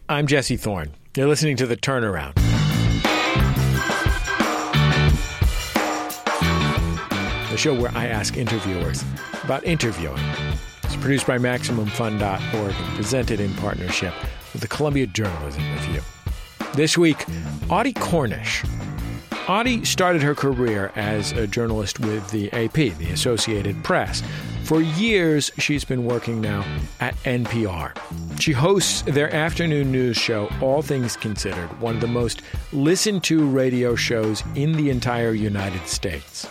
I'm Jesse Thorne. You're listening to The Turnaround. The show where I ask interviewers about interviewing. It's produced by MaximumFun.org and presented in partnership with the Columbia Journalism Review. This week, Audie Cornish. Audie started her career as a journalist with the AP, the Associated Press. For years, she's been working now at NPR. She hosts their afternoon news show, All Things Considered, one of the most listened to radio shows in the entire United States.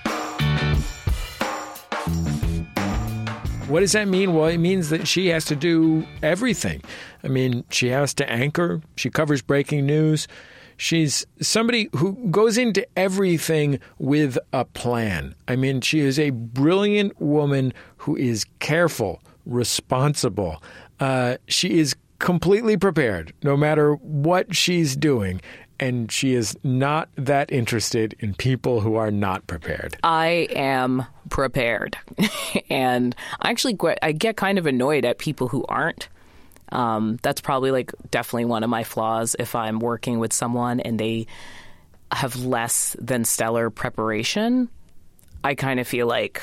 What does that mean? Well, it means that she has to do everything. I mean, she has to anchor. She covers breaking news. She's somebody who goes into everything with a plan. I mean, she is a brilliant woman who is careful, responsible. She is completely prepared no matter what she's doing. And she is not that interested in people who are not prepared. I am prepared. And I get kind of annoyed at people who aren't. That's probably definitely one of my flaws if I'm working with someone and they have less than stellar preparation. I kind of feel like,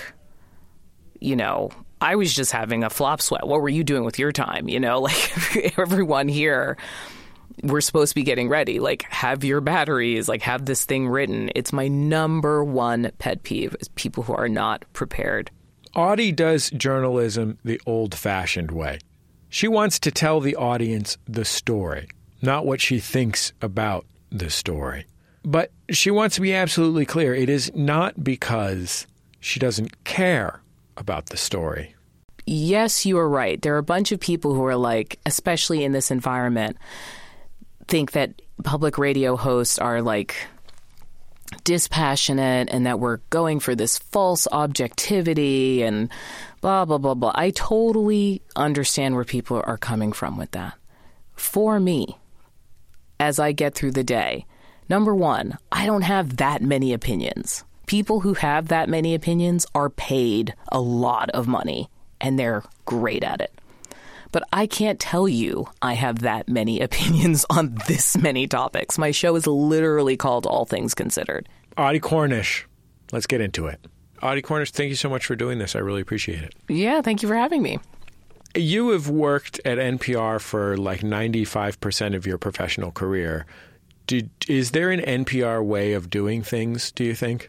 I was just having a flop sweat. What were you doing with your time? Everyone here, we're supposed to be getting ready. Have your batteries, have this thing written. It's my number one pet peeve is people who are not prepared. Audie does journalism the old-fashioned way. She wants to tell the audience the story, not what she thinks about the story. But she wants to be absolutely clear. It is not because she doesn't care about the story. Yes, you are right. There are a bunch of people who are especially in this environment, think that public radio hosts are dispassionate and that we're going for this false objectivity and blah, blah, blah, blah. I totally understand where people are coming from with that. For me, as I get through the day, number one, I don't have that many opinions. People who have that many opinions are paid a lot of money and they're great at it. But I can't tell you I have that many opinions on this many topics. My show is literally called All Things Considered. Audie Cornish, let's get into it. Audie Cornish, thank you so much for doing this. I really appreciate it. Yeah, thank you for having me. You have worked at NPR for 95% of your professional career. Is there an NPR way of doing things, do you think?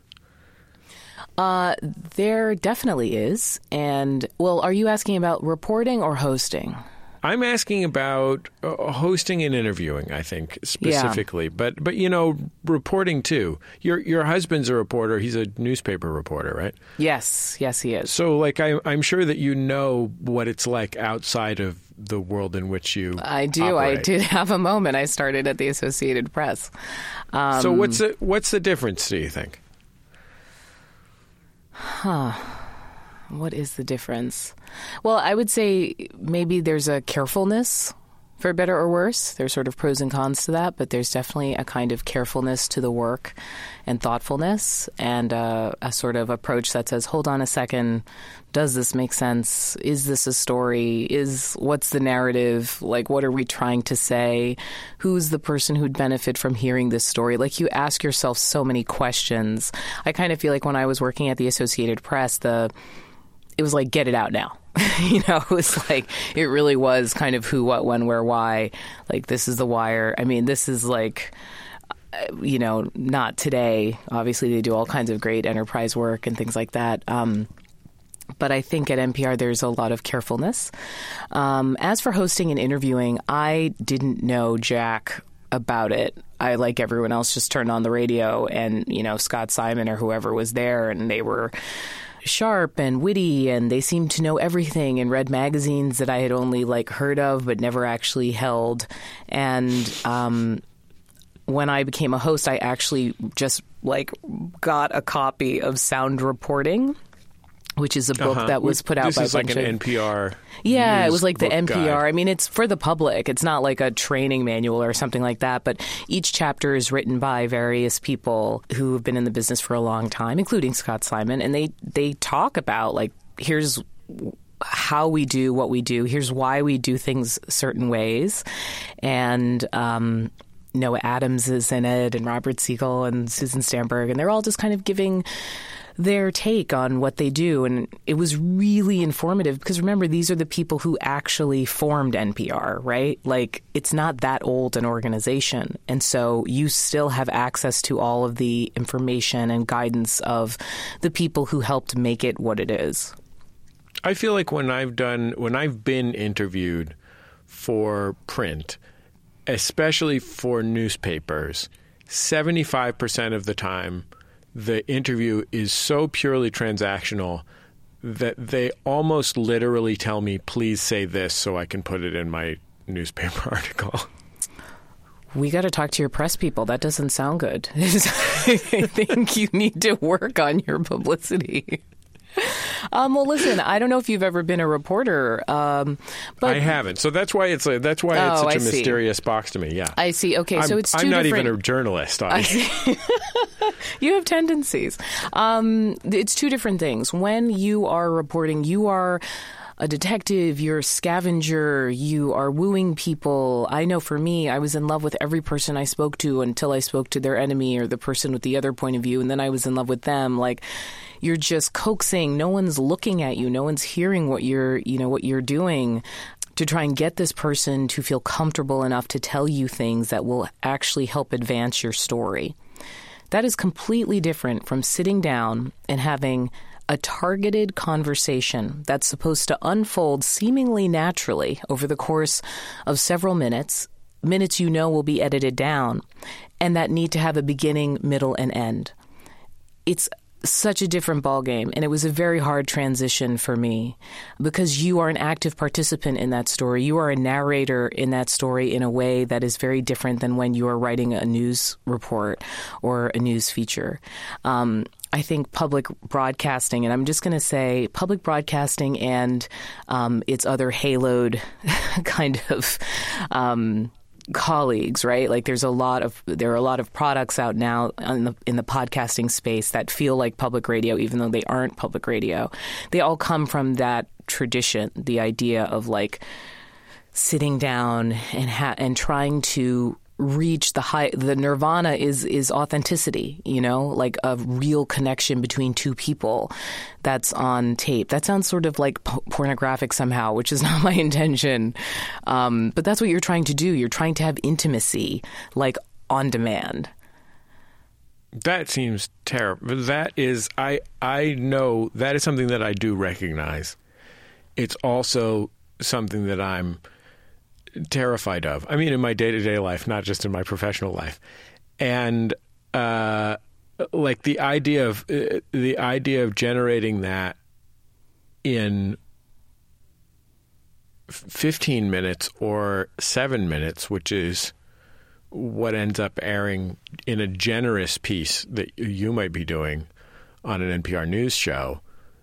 There definitely is. And, are you asking about reporting or hosting? I'm asking about hosting and interviewing, I think, specifically. Yeah. But reporting, too. Your husband's a reporter. He's a newspaper reporter, right? Yes, he is. So, I'm sure that you know what it's like outside of the world in which you I do. operate. I did have a moment. I started at the Associated Press. So what's the difference, do you think? What is the difference? Well, I would say maybe there's a carefulness, for better or worse. There's sort of pros and cons to that, but there's definitely a kind of carefulness to the work and thoughtfulness and a sort of approach that says, hold on a second, does this make sense? Is this a story? What's the narrative? What are we trying to say? Who's the person who'd benefit from hearing this story? You ask yourself so many questions. I kind of feel like when I was working at the Associated Press, it was get it out now. It was it really was kind of who, what, when, where, why. This is The Wire. I mean, this is not today. Obviously, they do all kinds of great enterprise work and things like that. But I think at NPR, there's a lot of carefulness. As for hosting and interviewing, I didn't know jack about it. I, like everyone else, just turned on the radio and, Scott Simon or whoever was there, and they were sharp and witty, and they seemed to know everything and read magazines that I had only heard of but never actually held. And when I became a host, I actually just got a copy of Sound Reporting, which is a book that was put out by a bunch of... This is an NPR Yeah, it was the NPR. Guide. I mean, it's for the public. It's not like a training manual or something like that, but each chapter is written by various people who have been in the business for a long time, including Scott Simon, and they talk about, here's how we do what we do. Here's why we do things certain ways. And Noah Adams is in it, and Robert Siegel and Susan Stamberg, and they're all just kind of giving their take on what they do. And it was really informative because, remember, these are the people who actually formed NPR, right? Like, it's not that old an organization. And so you still have access to all of the information and guidance of the people who helped make it what it is. I feel like when I've been interviewed for print, especially for newspapers, 75% of the time, the interview is so purely transactional that they almost literally tell me, please say this so I can put it in my newspaper article. We got to talk to your press people. That doesn't sound good. I think you need to work on your publicity. Well, listen, I don't know if you've ever been a reporter, but I haven't. So that's why it's such a mysterious box to me. Yeah, I see. Okay, so it's two I'm not different... even a journalist. You have tendencies. It's two different things. When you are reporting, you are a detective, you're a scavenger, you are wooing people. I know for me, I was in love with every person I spoke to until I spoke to their enemy or the person with the other point of view, and then I was in love with them. Like, you're just coaxing. No one's looking at you. No one's hearing what you're doing to try and get this person to feel comfortable enough to tell you things that will actually help advance your story. That is completely different from sitting down and having a targeted conversation that's supposed to unfold seemingly naturally over the course of several minutes will be edited down, and that need to have a beginning, middle, and end. It's such a different ballgame, and it was a very hard transition for me because you are an active participant in that story. You are a narrator in that story in a way that is very different than when you are writing a news report or a news feature. I think public broadcasting, and I'm just going to say public broadcasting and its other haloed kind of colleagues, right? Like there are a lot of products out now in the podcasting space that feel like public radio, even though they aren't public radio. They all come from that tradition, the idea of like sitting down and trying to reach the nirvana is authenticity, like a real connection between two people that's on tape. That sounds sort of like pornographic somehow, which is not my intention. But that's what you're trying to do. You're trying to have intimacy, like on demand. That seems terrible. That is, I know that is something that I do recognize. It's also something that I'm terrified of. I mean, in my day-to-day life, not just in my professional life. And like the idea of generating that in 15 minutes or 7 minutes, which is what ends up airing in a generous piece that you might be doing on an NPR news show,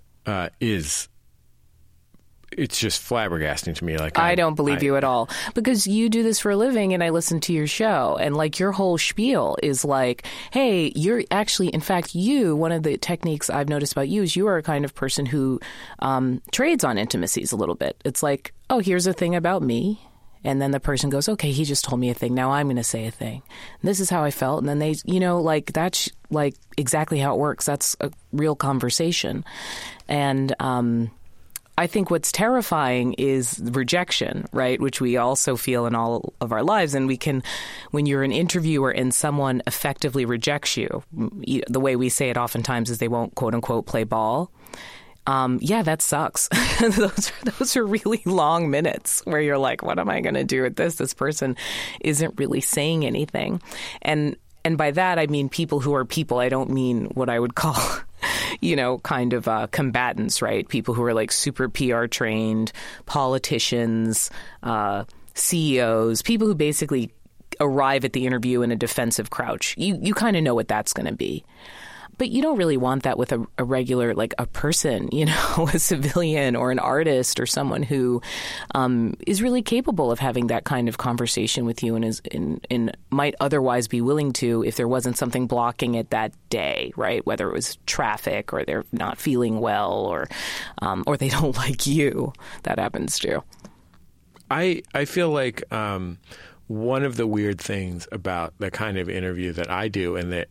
it's just flabbergasting to me. Like I don't believe you at all, because you do this for a living and I listen to your show, and like your whole spiel is like, hey, you're actually, in fact, one of the techniques I've noticed about you is you are a kind of person who trades on intimacies a little bit. It's like, oh, here's a thing about me. And then the person goes, okay, he just told me a thing. Now I'm going to say a thing. And this is how I felt. And then they, like that's like exactly how it works. That's a real conversation. And, I think what's terrifying is rejection, right, which we also feel in all of our lives. And when you're an interviewer and someone effectively rejects you, the way we say it oftentimes is they won't, quote unquote, play ball. Yeah, that sucks. Those are really long minutes where you're like, what am I going to do with this? This person isn't really saying anything. And by that, I mean people who are people. I don't mean what I would call kind of combatants, right? People who are like super PR trained, politicians, CEOs, people who basically arrive at the interview in a defensive crouch. You kind of know what that's going to be. But you don't really want that with a regular, like a person, you know, a civilian or an artist or someone who is really capable of having that kind of conversation with you and is and might otherwise be willing to if there wasn't something blocking it that day, right? Whether it was traffic or they're not feeling well or they don't like you. That happens too. I feel like one of the weird things about the kind of interview that I do and that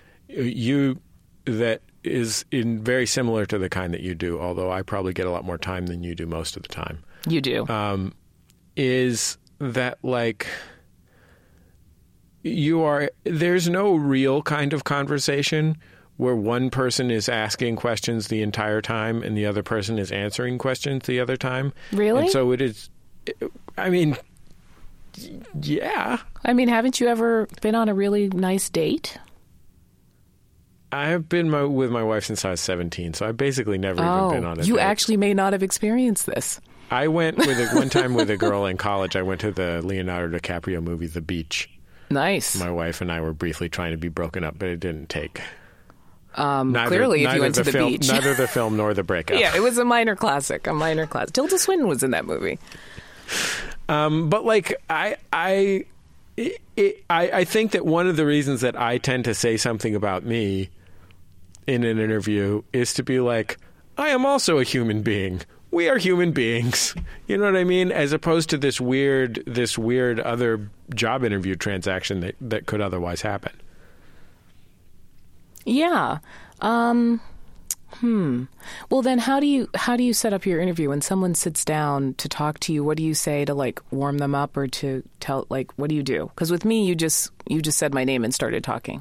is very similar to the kind that you do, although I probably get a lot more time than you do most of the time. You do. Is that like there's no real kind of conversation where one person is asking questions the entire time and the other person is answering questions the other time. Really? And so it is, I mean, yeah. I mean, haven't you ever been on a really nice date? I've been with my wife since I was 17, so I've basically never even been on a date. You actually may not have experienced this. I went one time with a girl in college. I went to the Leonardo DiCaprio movie, The Beach. Nice. My wife and I were briefly trying to be broken up, but it didn't take. Clearly, if you went to the beach. Neither the film nor the breakup. Yeah, it was a minor classic. Tilda Swinton was in that movie. But like I think that one of the reasons that I tend to say something about me in an interview is to be like, I am also a human being. We are human beings. You know what I mean? As opposed to this weird other job interview transaction that could otherwise happen. Yeah. Well, then how do you set up your interview when someone sits down to talk to you? What do you say to like warm them up or to tell, like, what do you do? Because with me, you just said my name and started talking.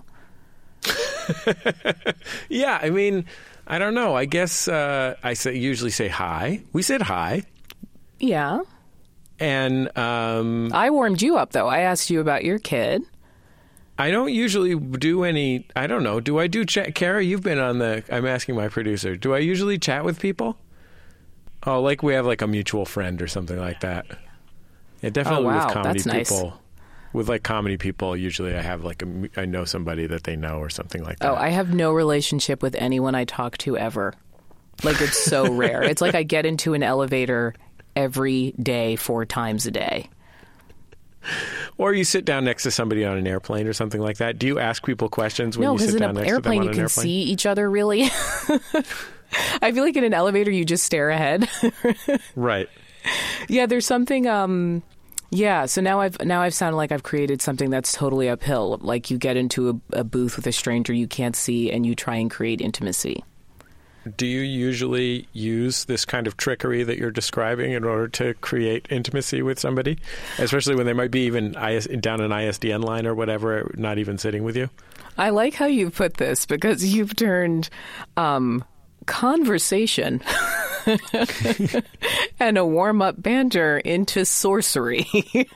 Yeah, I mean, I don't know. I guess I usually say hi. We said hi. Yeah. And I warmed you up though. I asked you about your kid. I don't usually do any, I don't know. Do I do chat? Kara, you've been on I'm asking my producer. Do I usually chat with people? Oh, like we have like a mutual friend or something like that. Yeah, definitely with comedy people. Nice. With like comedy people, usually I have like I know somebody that they know or something like that. Oh, I have no relationship with anyone I talk to ever. Like it's so rare. It's like I get into an elevator every day, 4 times a day. Or you sit down next to somebody on an airplane or something like that. Do you ask people questions when you sit down next to them on an airplane? No, because in an airplane you can see each other really. I feel like in an elevator you just stare ahead. Right. Yeah, there's something. Yeah, so now I've sounded like I've created something that's totally uphill. Like you get into a booth with a stranger you can't see and you try and create intimacy. Do you usually use this kind of trickery that you're describing in order to create intimacy with somebody, especially when they might be even down an ISDN line or whatever, not even sitting with you? I like how you put this because you've turned conversation and a warm-up banter into sorcery.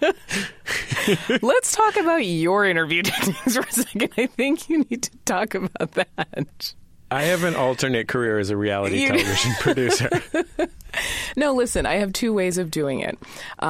Let's talk about your interview techniques for a second. I think you need to talk about that. I have an alternate career as a reality television producer. No, listen, I have 2 ways of doing it.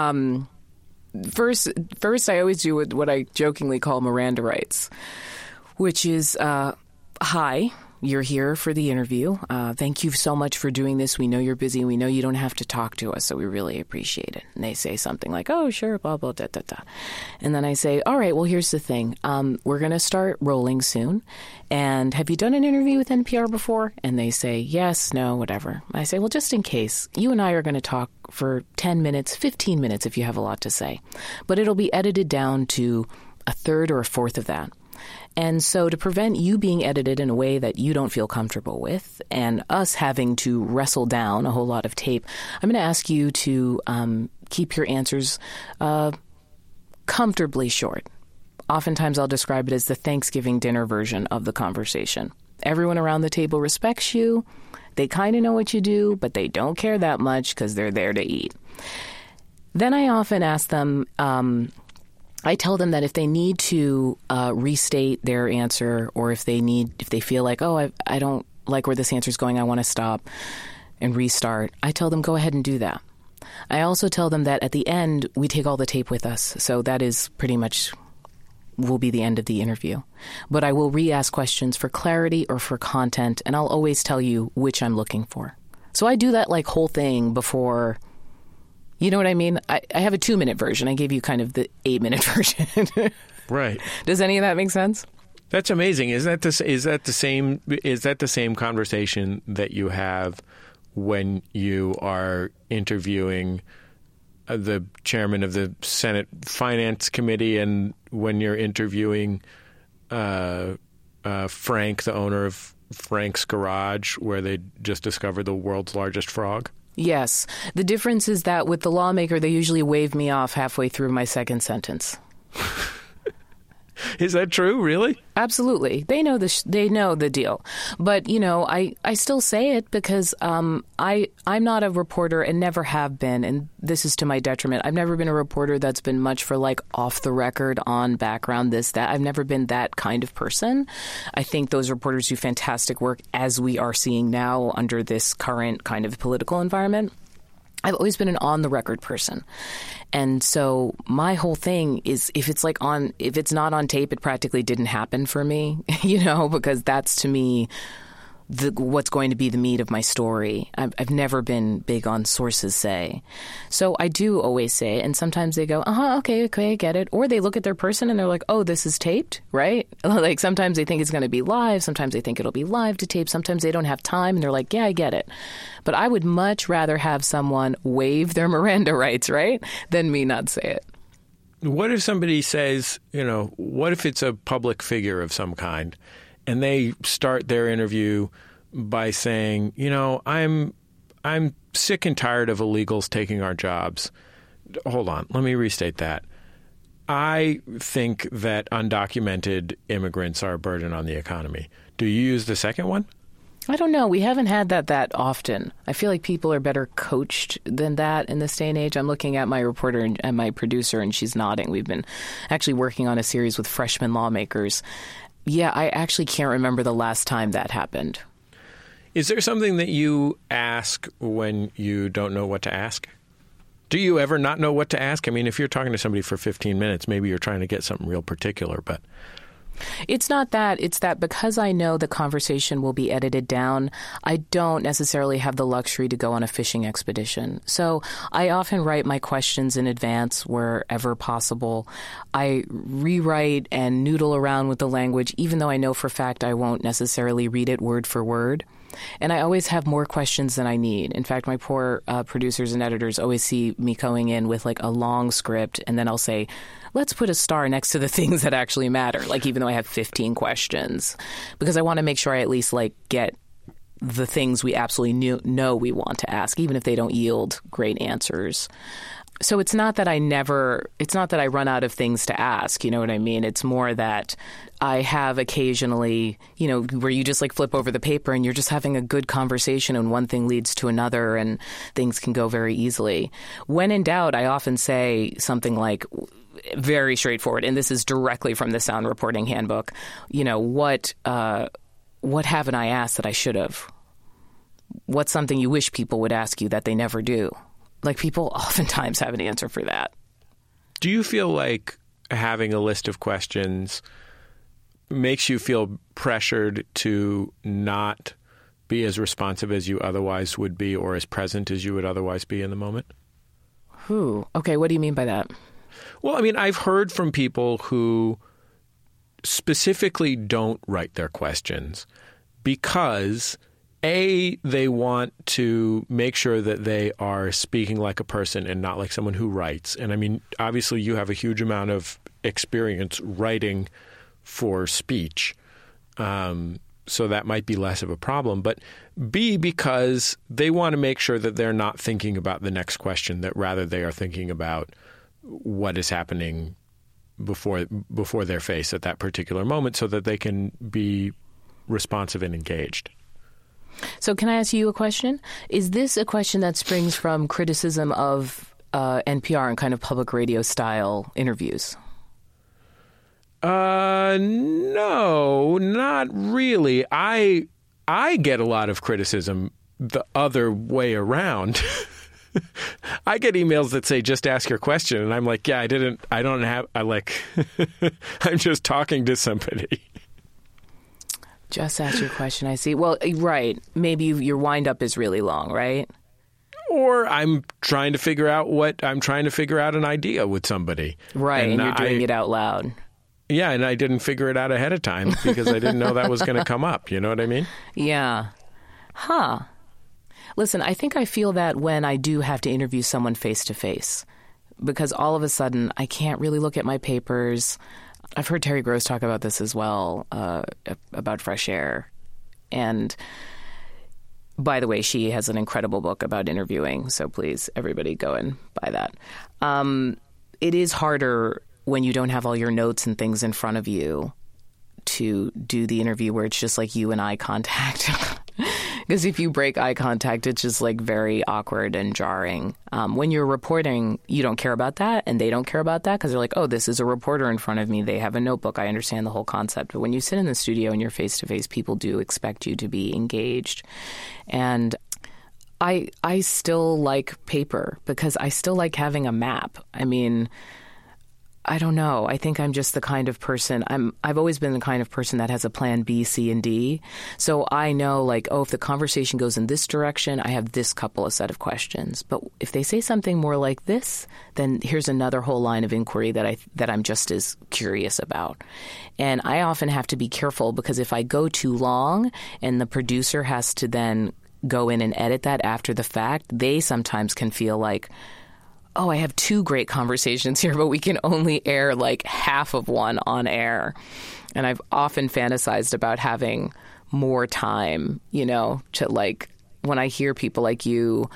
First, I always do what I jokingly call Miranda rights, which is, hi, you're here for the interview. Thank you so much for doing this. We know you're busy. We know you don't have to talk to us, so we really appreciate it. And they say something like, oh, sure, blah, blah, da, da, da. And then I say, all right, well, here's the thing. We're going to start rolling soon. And have you done an interview with NPR before? And they say, yes, no, whatever. I say, well, just in case, you and I are going to talk for 10 minutes, 15 minutes if you have a lot to say. But it'll be edited down to a third or a fourth of that. And so to prevent you being edited in a way that you don't feel comfortable with and us having to wrestle down a whole lot of tape, I'm going to ask you to keep your answers comfortably short. Oftentimes I'll describe it as the Thanksgiving dinner version of the conversation. Everyone around the table respects you. They kind of know what you do, but they don't care that much because they're there to eat. Then I often ask them... I tell them that if they need to restate their answer or if they feel like, oh, I don't like where this answer is going, I want to stop and restart, I tell them go ahead and do that. I also tell them that at the end, we take all the tape with us. So that is pretty much will be the end of the interview. But I will re-ask questions for clarity or for content, and I'll always tell you which I'm looking for. So I do that like whole thing before, you know what I mean? I have a 2-minute version. I gave you kind of the 8-minute version. Right. Does any of that make sense? That's amazing. Is that the same conversation that you have when you are interviewing the chairman of the Senate Finance Committee and when you're interviewing Frank, the owner of Frank's Garage, where they just discovered the world's largest frog? Yes. The difference is that with the lawmaker, they usually wave me off halfway through my second sentence. Is that true, really? Absolutely. They know the deal. But, you know, I still say it because I'm not a reporter and never have been, and this is to my detriment. I've never been a reporter that's been much for, like, off the record, on background, this, that. I've never been that kind of person. I think those reporters do fantastic work, as we are seeing now under this current kind of political environment. I've always been an on-the-record person. And so my whole thing is if it's not on tape, it practically didn't happen for me, you know, because that's, to me, what's going to be the meat of my story. I've never been big on sources say. So I do always say, and sometimes they go, okay, I get it. Or they look at their person and they're like, oh, this is taped, right? Like sometimes they think it's going to be live. Sometimes they think it'll be live to tape. Sometimes they don't have time and they're like, yeah, I get it. But I would much rather have someone waive their Miranda rights, right, than me not say it. What if somebody says, you know, what if it's a public figure of some kind? And they start their interview by saying, you know, I'm sick and tired of illegals taking our jobs. Hold on. Let me restate that. I think that undocumented immigrants are a burden on the economy. Do you use the second one? I don't know. We haven't had that often. I feel like people are better coached than that in this day and age. I'm looking at my reporter and my producer, and she's nodding. We've been actually working on a series with freshman lawmakers. Yeah, I actually can't remember the last time that happened. Is there something that you ask when you don't know what to ask? Do you ever not know what to ask? I mean, if you're talking to somebody for 15 minutes, maybe you're trying to get something real particular, but... It's not that. It's that because I know the conversation will be edited down, I don't necessarily have the luxury to go on a fishing expedition. So I often write my questions in advance wherever possible. I rewrite and noodle around with the language, even though I know for a fact I won't necessarily read it word for word. And I always have more questions than I need. In fact, my poor producers and editors always see me going in with like a long script, and then I'll say, let's put a star next to the things that actually matter, like even though I have 15 questions, because I want to make sure I at least like get the things we absolutely know we want to ask, even if they don't yield great answers. So it's not that I run out of things to ask, you know what I mean? It's more that I have occasionally, you know, where you just like flip over the paper and you're just having a good conversation and one thing leads to another and things can go very easily. When in doubt, I often say something like, very straightforward, and this is directly from the Sound Reporting Handbook, you know, what haven't I asked that I should have? What's something you wish people would ask you that they never do? Like, people oftentimes have an answer for that. Do you feel like having a list of questions makes you feel pressured to not be as responsive as you otherwise would be or as present as you would otherwise be in the moment? Okay, what do you mean by that? Well, I mean, I've heard from people who specifically don't write their questions because, A, they want to make sure that they are speaking like a person and not like someone who writes. And I mean, obviously you have a huge amount of experience writing for speech, so that might be less of a problem. But B, because they want to make sure that they're not thinking about the next question, that rather they are thinking about what is happening before their face at that particular moment so that they can be responsive and engaged. So can I ask you a question? Is this a question that springs from criticism of NPR and kind of public radio style interviews? No, not really. I get a lot of criticism the other way around. I get emails that say, just ask your question. And I'm like, yeah, I'm just talking to somebody. Just ask your question. I see. Well, right. Maybe your wind up is really long, right? Or I'm trying to figure out an idea with somebody. Right. And you're doing it out loud. Yeah. And I didn't figure it out ahead of time because I didn't know that was going to come up. You know what I mean? Yeah. Huh. Listen, I think I feel that when I do have to interview someone face to face, because all of a sudden I can't really look at my papers. I've heard Terry Gross talk about this as well, about fresh air. And by the way, she has an incredible book about interviewing. So please, everybody go and buy that. It is harder when you don't have all your notes and things in front of you to do the interview where it's just like you and eye contact. Because if you break eye contact, it's just like very awkward and jarring. When you're reporting, you don't care about that, and they don't care about that because they're like, oh, this is a reporter in front of me. They have a notebook. I understand the whole concept. But when you sit in the studio and you're face-to-face, people do expect you to be engaged. And I still like paper because I still like having a map. I mean, I don't know. I think I'm just the kind of person, I've always been the kind of person that has a plan B, C, and D. So I know, like, oh, if the conversation goes in this direction, I have this set of questions. But if they say something more like this, then here's another whole line of inquiry that I'm just as curious about. And I often have to be careful because if I go too long and the producer has to then go in and edit that after the fact, they sometimes can feel like, oh, I have two great conversations here, but we can only air like half of one on air. And I've often fantasized about having more time, to like, when I hear people like you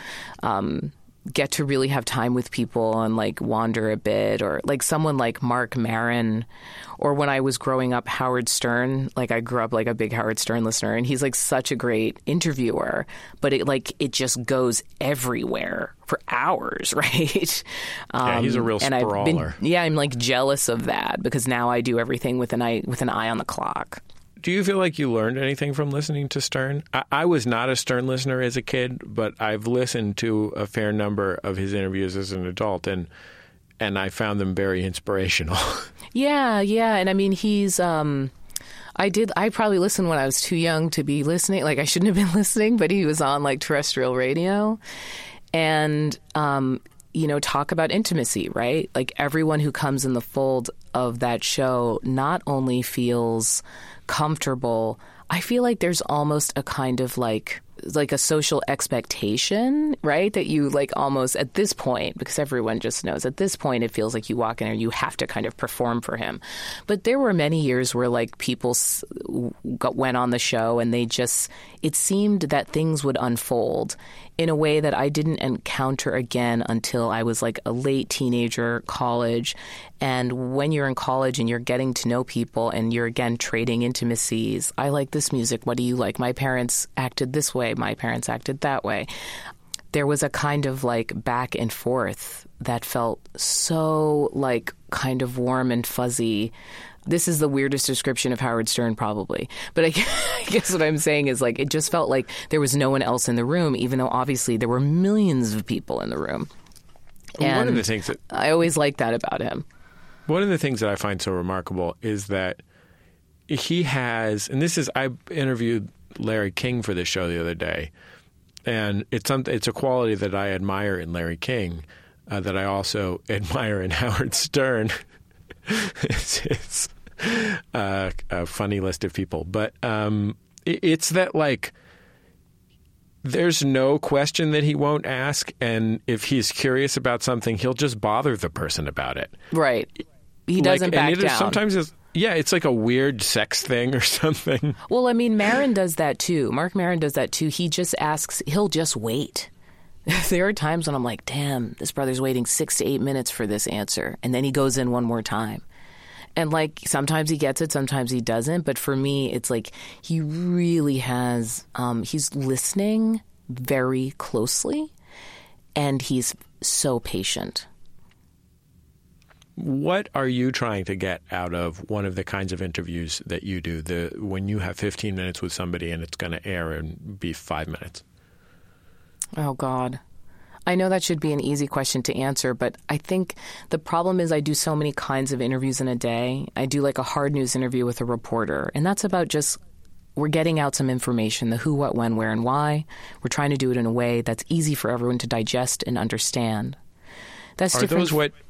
get to really have time with people and like wander a bit, or like someone like Marc Maron, or when I was growing up, Howard Stern, like I grew up like a big Howard Stern listener, and he's like such a great interviewer, but it just goes everywhere for hours, right? Yeah, he's a real sprawler. I'm like jealous of that because now I do everything with an eye on the clock. Do you feel like you learned anything from listening to Stern? I was not a Stern listener as a kid, but I've listened to a fair number of his interviews as an adult, and I found them very inspirational. Yeah. And I mean, he's I probably listened when I was too young to be listening. Like, I shouldn't have been listening, but he was on like terrestrial radio. And, talk about intimacy, right? Like, everyone who comes in the fold of that show not only feels comfortable, I feel like there's almost a kind of like a social expectation, right? That you like almost at this point, because everyone just knows at this point, it feels like you walk in and you have to kind of perform for him. But there were many years where like people went on the show and it seemed that things would unfold in a way that I didn't encounter again until I was like a late teenager, college. And when you're in college and you're getting to know people and you're again trading intimacies, I like this music. What do you like? My parents acted this way. My parents acted that way. There was a kind of like back and forth that felt so like kind of warm and fuzzy. This is the weirdest description of Howard Stern probably. But I guess what I'm saying is like it just felt like there was no one else in the room, even though obviously there were millions of people in the room. And one of the things that I always liked that about him. One of the things that I find so remarkable is that he has, and I interviewed Larry King for this show the other day, and it's a quality that I admire in Larry King that I also admire in Howard Stern. It's a funny list of people, but it's that like there's no question that he won't ask, and if he's curious about something, he'll just bother the person about it. Right. He doesn't back down. Sometimes it's like a weird sex thing or something. Well, I mean, Maron does that too. Marc Maron does that too. He just asks, he'll just wait. There are times when I'm like, damn, this brother's waiting 6 to 8 minutes for this answer. And then he goes in one more time. And like sometimes he gets it, sometimes he doesn't. But for me, it's like he really has, he's listening very closely and he's so patient. What are you trying to get out of one of the kinds of interviews that you do, when you have 15 minutes with somebody and it's going to air and be 5 minutes? Oh, God. I know that should be an easy question to answer, but I think the problem is I do so many kinds of interviews in a day. I do like a hard news interview with a reporter, and that's about just we're getting out some information, the who, what, when, where, and why. We're trying to do it in a way that's easy for everyone to digest and understand. That's different.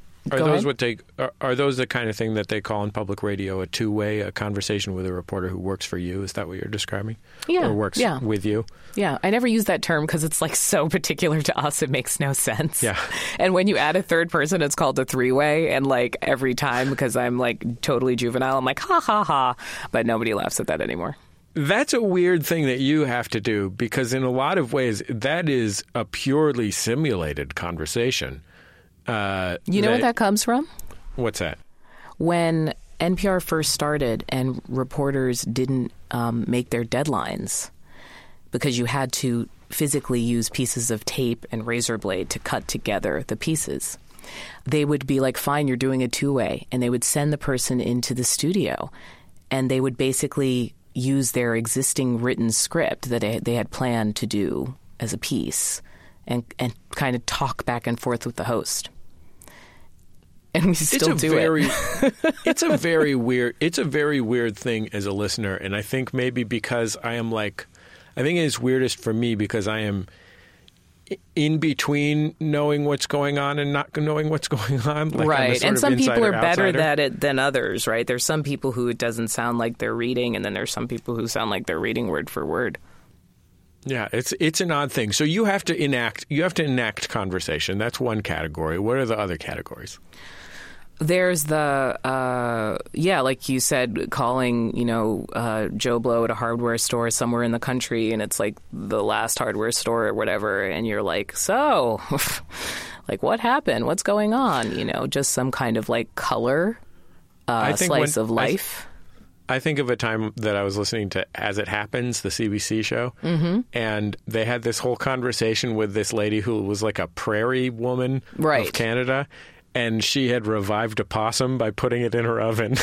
Are those the kind of thing that they call in public radio a two-way, a conversation with a reporter who works for you? Is that what you're describing? Yeah. Or works with you? Yeah. I never use that term because it's like so particular to us. It makes no sense. Yeah. And when you add a third person, it's called a three-way. And like every time, because I'm like totally juvenile, I'm like, ha, ha, ha. But nobody laughs at that anymore. That's a weird thing that you have to do because in a lot of ways, that is a purely simulated conversation. You know what that comes from? What's that? When NPR first started and reporters didn't make their deadlines because you had to physically use pieces of tape and razor blade to cut together the pieces, they would be like, fine, you're doing a two-way. And they would send the person into the studio and they would basically use their existing written script that they had planned to do as a piece and kind of talk back and forth with the host. And we still do it. It's a very weird thing as a listener. And I think maybe because I think it's weirdest for me because I am in between knowing what's going on and not knowing what's going on. Like right. And some people are better outsider. at it than others, right? There's some people who it doesn't sound like they're reading, and then there's some people who sound like they're reading word for word. Yeah, it's an odd thing. So you have to enact conversation. That's one category. What are the other categories? There's the, like you said, calling, Joe Blow at a hardware store somewhere in the country, and it's like the last hardware store or whatever, and you're like, so, like, what happened? What's going on? Just some kind of, like, color slice of life. I think of a time that I was listening to As It Happens, the CBC show, and they had this whole conversation with this lady who was like a prairie woman of Canada, and she had revived a possum by putting it in her oven.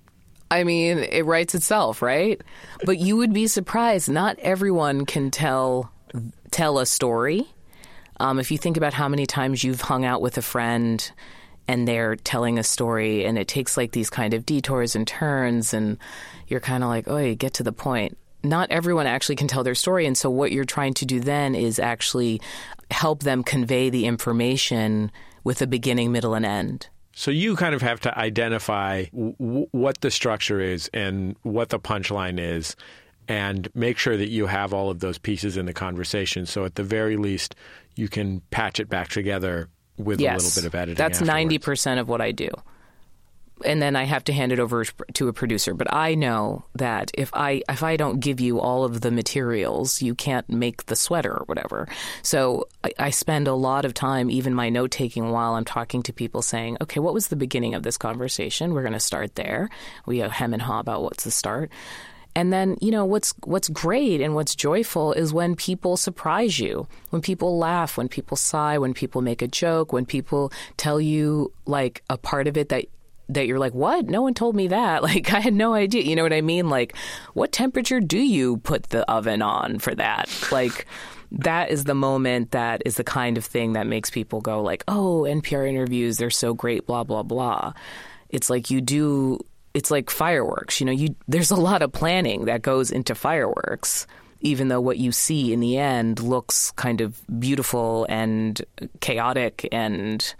I mean, it writes itself, right? But you would be surprised. Not everyone can tell a story. If you think about how many times you've hung out with a friend and they're telling a story and it takes like these kind of detours and turns and you're kind of like, oh, you get to the point. Not everyone actually can tell their story. And so what you're trying to do then is actually help them convey the information with a beginning, middle, and end. So you kind of have to identify what the structure is and what the punchline is and make sure that you have all of those pieces in the conversation. So at the very least, you can patch it back together with a little bit of editing. That's afterwards. 90% of what I do. And then I have to hand it over to a producer. But I know that if I don't give you all of the materials, you can't make the sweater or whatever. So I spend a lot of time, even my note-taking, while I'm talking to people saying, okay, what was the beginning of this conversation? We're going to start there. We hem and haw about what's the start. And then, what's great and what's joyful is when people surprise you, when people laugh, when people sigh, when people make a joke, when people tell you like a part of it that you're like, what? No one told me that. Like, I had no idea. You know what I mean? Like, what temperature do you put the oven on for that? Like, that is the moment that is the kind of thing that makes people go like, oh, NPR interviews, they're so great, blah, blah, blah. It's like it's like fireworks. There's a lot of planning that goes into fireworks, even though what you see in the end looks kind of beautiful and chaotic and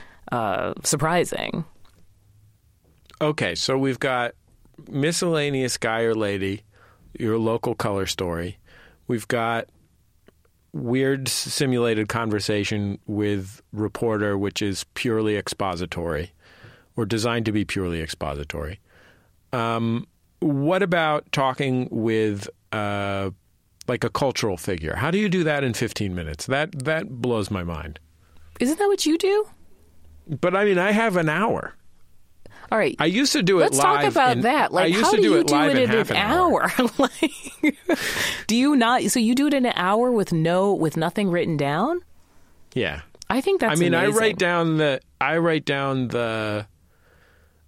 surprising. Okay, so we've got miscellaneous guy or lady, your local color story. We've got weird simulated conversation with reporter, which is purely expository or designed to be purely expository. What about talking with like a cultural figure? How do you do that in 15 minutes? That blows my mind. Isn't that what you do? But I mean, I have an hour. All right. I used to do it Let's live. Let's talk about that. Like, how do you do it in an hour? Like, do you not? So you do it in an hour with nothing written down? Yeah. I think that's amazing. I write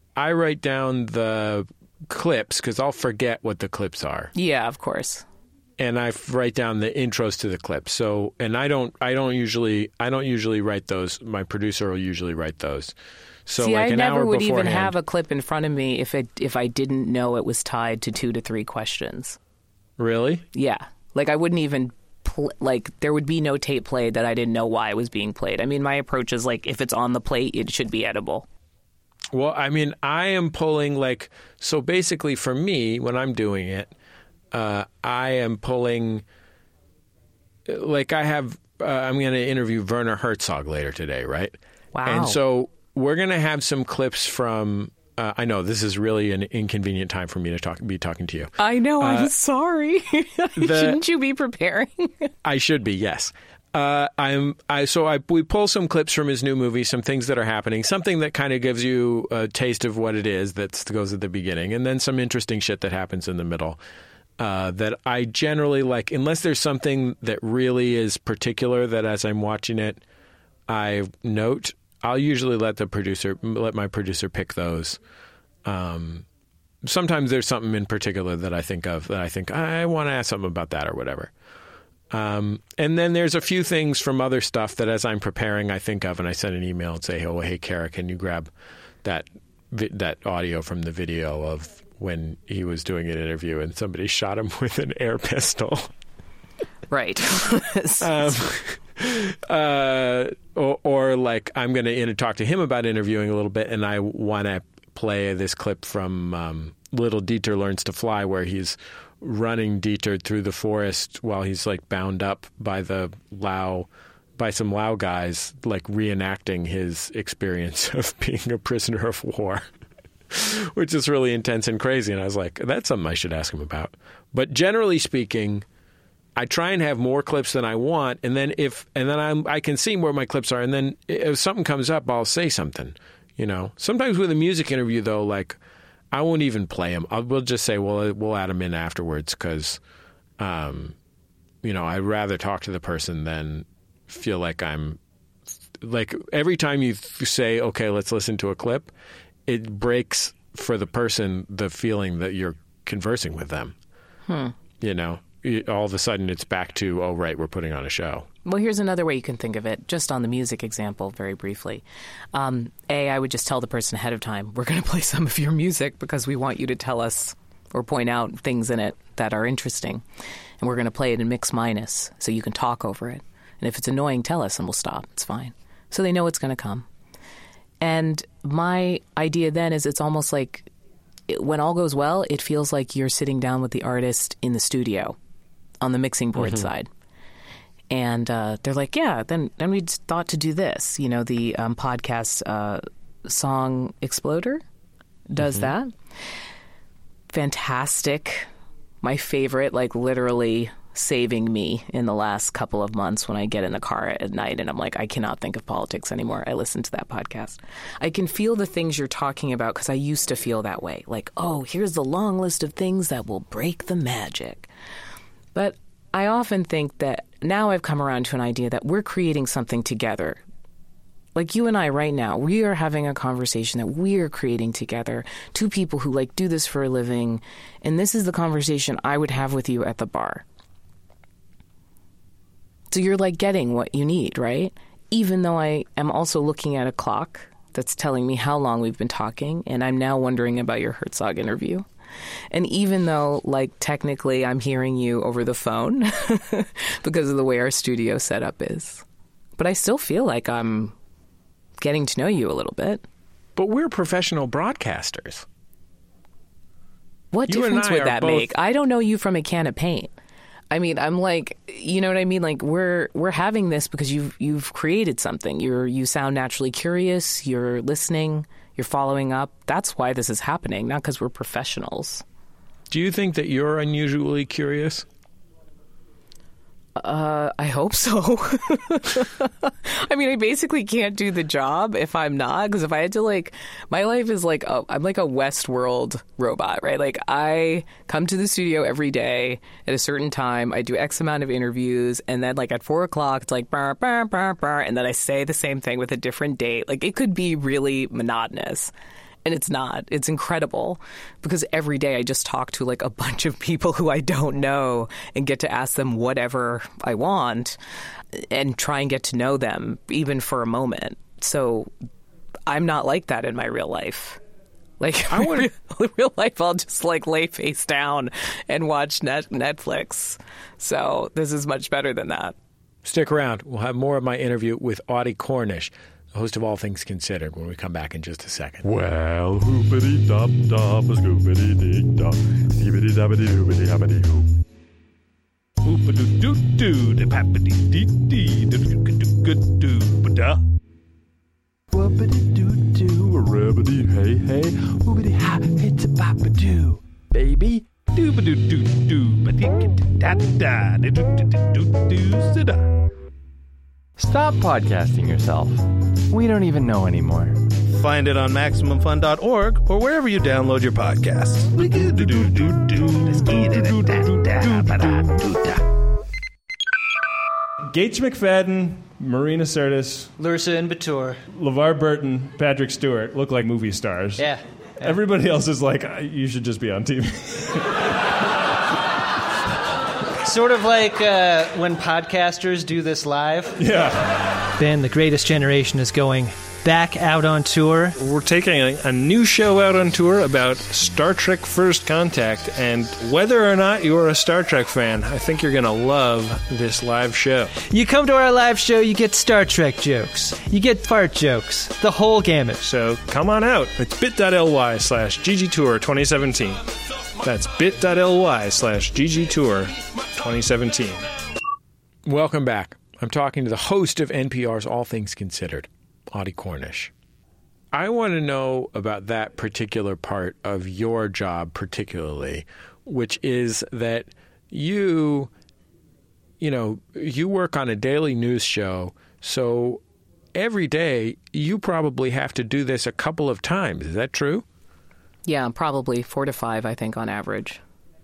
down the clips because I'll forget what the clips are. Yeah, of course. and I write down the intros to the clips. So, and I don't usually write those. My producer will usually write those. So see, like I an never hour would beforehand, even have a clip in front of me if I didn't know it was tied to 2 to 3 questions. Really? Yeah. Like I wouldn't even there would be no tape played that I didn't know why it was being played. I mean, my approach is like if it's on the plate, it should be edible. Well, I mean, I am pulling like, so basically for me, when I'm doing it, I am pulling, like I have, I'm going to interview Werner Herzog later today, right? Wow. And so we're going to have some clips from, I know this is really an inconvenient time for me to be talking to you. I know, I'm sorry. Shouldn't you be preparing? I should be, yes. We pull some clips from his new movie, some things that are happening, something that kind of gives you a taste of what it is that goes at the beginning, and then some interesting shit that happens in the middle that I generally like, unless there's something that really is particular that as I'm watching it, I note. I'll usually let my producer pick those. Sometimes there's something in particular that I think of that I think I want to ask something about that or whatever. And then there's a few things from other stuff that as I'm preparing, I think of, and I send an email and say, oh, hey, Kara, can you grab that audio from the video of when he was doing an interview and somebody shot him with an air pistol? Right. Or like I'm going to talk to him about interviewing a little bit, and I want to play this clip from Little Dieter Learns to Fly, where he's running Dieter through the forest while he's like bound up by some Lao guys, like reenacting his experience of being a prisoner of war, which is really intense and crazy. And I was like, that's something I should ask him about. But generally speaking, I try and have more clips than I want, and then I can see where my clips are, and then if something comes up, I'll say something. You know, sometimes with a music interview though, like I won't even play them. We'll just say, well, we'll add them in afterwards because, I'd rather talk to the person than feel like I'm like every time you say, okay, let's listen to a clip, it breaks for the person the feeling that you're conversing with them. You know. All of a sudden it's back to, oh, right, we're putting on a show. Well, here's another way you can think of it, just on the music example, very briefly. I would just tell the person ahead of time, we're going to play some of your music because we want you to tell us or point out things in it that are interesting. And we're going to play it in mix minus so you can talk over it. And if it's annoying, tell us and we'll stop. It's fine. So they know it's going to come. And my idea then is it's almost like when all goes well, it feels like you're sitting down with the artist in the studio on the mixing board side. And they're like, yeah, then we thought to do this. You know, the podcast Song Exploder does that. Fantastic. My favorite, like literally saving me in the last couple of months when I get in the car at night and I'm like, I cannot think of politics anymore. I listen to that podcast. I can feel the things you're talking about because I used to feel that way. Like, oh, here's the long list of things that will break the magic. But I often think that now I've come around to an idea that we're creating something together. Like you and I right now, we are having a conversation that we're creating together. Two people who like do this for a living. And this is the conversation I would have with you at the bar. So you're like getting what you need, right? Even though I am also looking at a clock that's telling me how long we've been talking. And I'm now wondering about your Herzog interview. And even though, like, technically I'm hearing you over the phone because of the way our studio setup is, but I still feel like I'm getting to know you a little bit. But we're professional broadcasters. What difference would that make? I don't know you from a can of paint. I mean, I'm like, you know what I mean? Like, we're having this because you've created something. You sound naturally curious. You're listening. You're following up. That's why this is happening, not because we're professionals. Do you think that you're unusually curious? I hope so. I mean, I basically can't do the job if I'm not, because if I had to, like, my life is like, I'm like a Westworld robot, right? Like, I come to the studio every day at a certain time. I do X amount of interviews, and then, like, at 4 o'clock, it's like, bah, bah, bah, bah, and then I say the same thing with a different date. Like, it could be really monotonous. And it's not. It's incredible because every day I just talk to like a bunch of people who I don't know and get to ask them whatever I want and try and get to know them even for a moment. So I'm not like that in my real life. Like, real life, I'll just like lay face down and watch Netflix. So this is much better than that. Stick around. We'll have more of my interview with Audie Cornish, the host of All Things Considered, when we come back in just a second. Well, hoopity-dop-dop, scoopity-dee-dop, skibbity-dabbity-doobity-habbity-hoop. Hoop-a-doo-doo-doo, da-pappity-dee-dee, da-doo-doo-doo-da. Whoopity-doo-doo, a-ribbity, hey-hey, hoopity-ha, it's-a-bop-a-doo, baby. Doo-ba-doo-doo-doo, ba-dee-da-da-da, da-doo-doo-doo-doo-da. Stop podcasting yourself. We don't even know anymore. Find it on MaximumFun.org or wherever you download your podcasts. Gates McFadden, Marina Sirtis, Larissa and Batur. LeVar Burton, Patrick Stewart look like movie stars. Yeah. Everybody else is like, you should just be on TV. Sort of like when podcasters do this live. Yeah. Ben, the Greatest Generation is going back out on tour. We're taking a new show out on tour about Star Trek First Contact, and whether or not you're a Star Trek fan, I think you're going to love this live show. You come to our live show, you get Star Trek jokes, you get fart jokes, the whole gamut. So come on out. It's bit.ly/GGTour 2017. That's bit.ly/GGTour 2017. Welcome back. I'm talking to the host of NPR's All Things Considered, Audie Cornish. I want to know about that particular part of your job particularly, which is that you work on a daily news show, so every day you probably have to do this a couple of times. Is that true? Yeah, probably 4 to 5, I think, on average.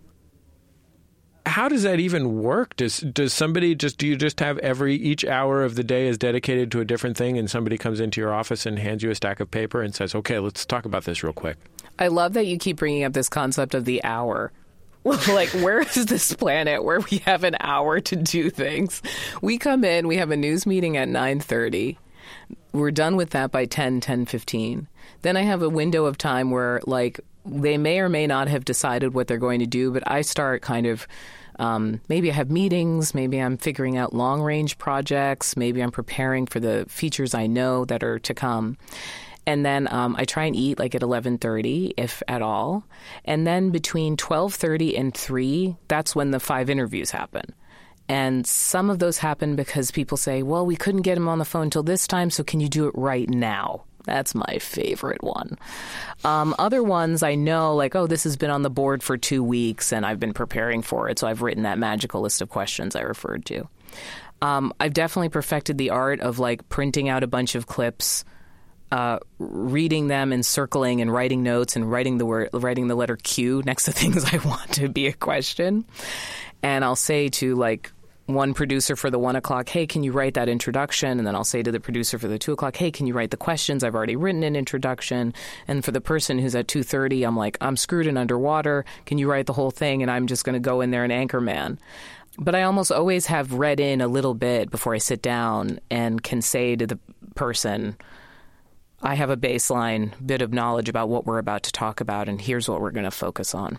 How does that even work? Do you just have each hour of the day is dedicated to a different thing, and somebody comes into your office and hands you a stack of paper and says, okay, let's talk about this real quick? I love that you keep bringing up this concept of the hour. Like, where is this planet where we have an hour to do things? We come in, we have a news meeting at 9:30. We're done with that by 10:15. Then I have a window of time where, like, they may or may not have decided what they're going to do, but I start kind of, maybe I have meetings, maybe I'm figuring out long-range projects, maybe I'm preparing for the features I know that are to come. And then I try and eat like at 11:30, if at all. And then between 12:30 and 3, that's when the 5 interviews happen. And some of those happen because people say, well, we couldn't get him on the phone till this time, so can you do it right now? That's my favorite one. Other ones I know, like, oh, this has been on the board for 2 weeks and I've been preparing for it, so I've written that magical list of questions I referred to. I've definitely perfected the art of, like, printing out a bunch of clips, reading them and circling and writing notes and writing the letter Q next to things I want to be a question. And I'll say to, like, one producer for the 1 o'clock, hey, can you write that introduction? And then I'll say to the producer for the 2 o'clock, hey, can you write the questions? I've already written an introduction. And for the person who's at 2:30, I'm like, I'm screwed and underwater. Can you write the whole thing? And I'm just going to go in there and anchor man. But I almost always have read in a little bit before I sit down and can say to the person, I have a baseline bit of knowledge about what we're about to talk about, and here's what we're going to focus on.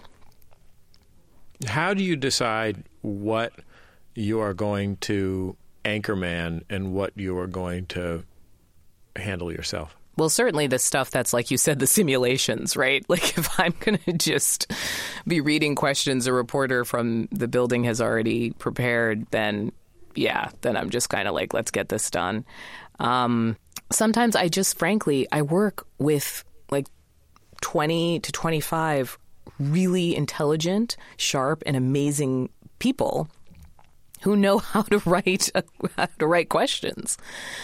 How do you decide what you are going to anchorman and what you are going to handle yourself? Well, certainly the stuff that's, like you said, the simulations, right? Like, if I'm going to just be reading questions a reporter from the building has already prepared, then I'm just kind of like, let's get this done. Sometimes I work with like 20 to 25 really intelligent, sharp, and amazing people who know how to write questions,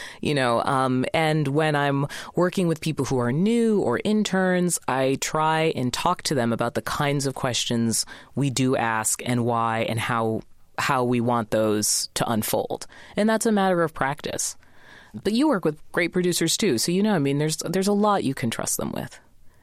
and when I'm working with people who are new or interns, I try and talk to them about the kinds of questions we do ask and why and how we want those to unfold. And that's a matter of practice. But you work with great producers too, so there's a lot you can trust them with.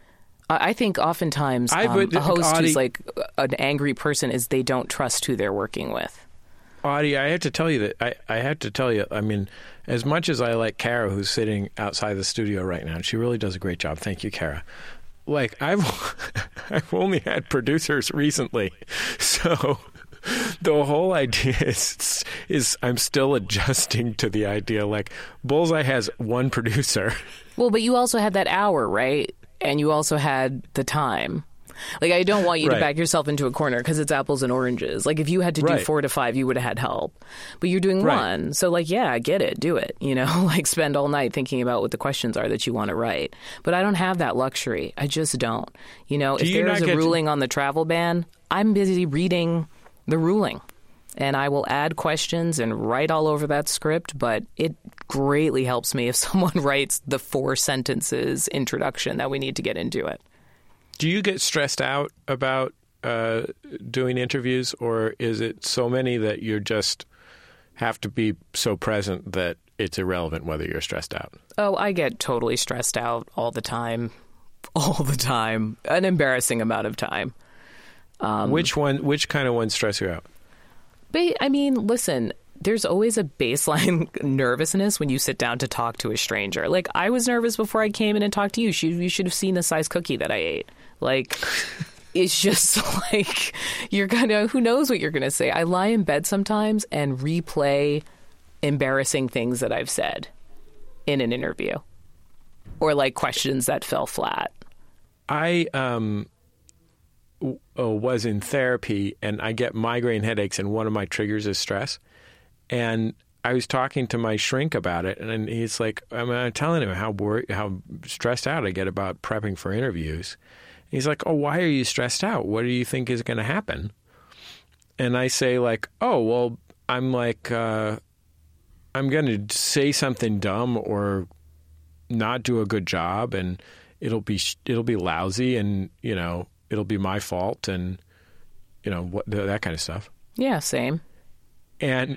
I think oftentimes a host who's like an angry person is they don't trust who they're working with. Audie, I have to tell you that I have to tell you, I mean, as much as I like Kara, who's sitting outside the studio right now, and she really does a great job. Thank you, Kara. Like, I've only had producers recently, so the whole idea is I'm still adjusting to the idea. Like, Bullseye has one producer. Well, but you also had that hour, right? And you also had the time. Like, I don't want you to back yourself into a corner because it's apples and oranges. Like, if you had to do 4 to 5, you would have had help. But you're doing one. So, like, yeah, I get it. Do it. You know, like, spend all night thinking about what the questions are that you want to write. But I don't have that luxury. I just don't. You know, if there's a ruling on the travel ban, I'm busy reading the ruling. And I will add questions and write all over that script. But it greatly helps me if someone writes the 4 sentences introduction that we need to get into it. Do you get stressed out about doing interviews, or is it so many that you just have to be so present that it's irrelevant whether you're stressed out? Oh, I get totally stressed out all the time. All the time. An embarrassing amount of time. Which kind of ones stress you out? I mean, listen, there's always a baseline nervousness when you sit down to talk to a stranger. Like, I was nervous before I came in and talked to you. You should have seen the size cookie that I ate. Like, it's just like, you're gonna, who knows what you're going to say. I lie in bed sometimes and replay embarrassing things that I've said in an interview. Or, like, questions that fell flat. I was in therapy, and I get migraine headaches, and one of my triggers is stress. And I was talking to my shrink about it, and he's like, I'm telling him how stressed out I get about prepping for interviews. He's like, oh, why are you stressed out? What do you think is going to happen? And I say, like, oh, well, I'm like, I'm going to say something dumb or not do a good job, and it'll be lousy, and, you know, it'll be my fault, and, you know, that kind of stuff. Yeah, same. And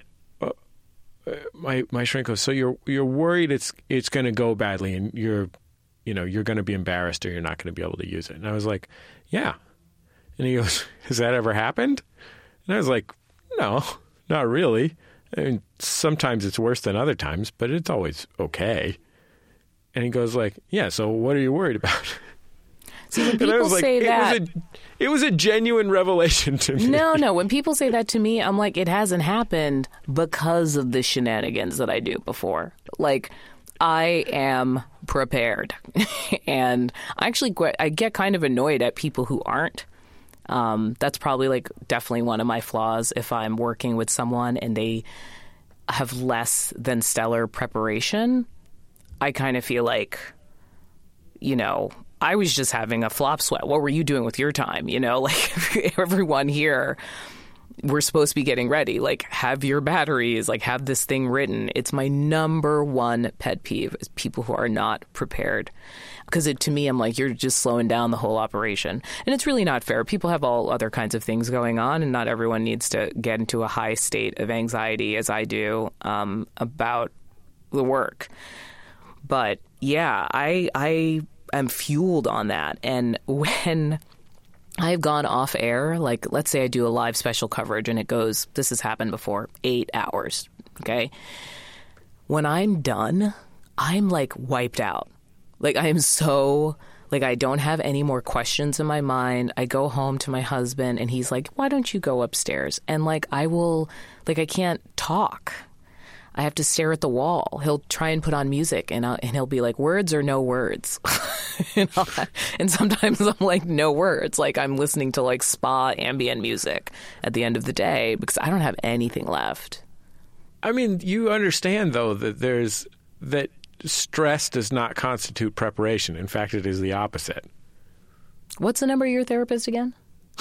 my shrink goes, so you're worried it's going to go badly, and you're going to be embarrassed, or you're not going to be able to use it. And I was like, yeah. And he goes, has that ever happened? And I was like, no, not really. I mean, sometimes it's worse than other times, but it's always okay. And he goes like, yeah, so what are you worried about? See, when people say that... It was a genuine revelation to me. No. When people say that to me, I'm like, it hasn't happened because of the shenanigans that I do before. Like, I am prepared. And I get kind of annoyed at people who aren't. That's probably, like, definitely one of my flaws if I'm working with someone and they have less than stellar preparation. I kind of feel like, you know, I was just having a flop sweat. What were you doing with your time? You know, like, everyone here, we're supposed to be getting ready. Like, have your batteries, like, have this thing written. It's my number one pet peeve is people who are not prepared. Because to me, I'm like, you're just slowing down the whole operation. And it's really not fair. People have all other kinds of things going on, and not everyone needs to get into a high state of anxiety, as I do, about the work. But, yeah, I am fueled on that. And when I've gone off air, like, let's say I do a live special coverage and it goes, this has happened before, 8 hours, okay? When I'm done, I'm, like, wiped out. Like, I am so, like, I don't have any more questions in my mind. I go home to my husband and he's like, why don't you go upstairs? And, like, I can't talk. I have to stare at the wall. He'll try and put on music, and he'll be like, words or no words? And sometimes I'm like, no words. Like, I'm listening to, like, spa ambient music at the end of the day because I don't have anything left. I mean, you understand, though, that stress does not constitute preparation. In fact, it is the opposite. What's the number of your therapist again?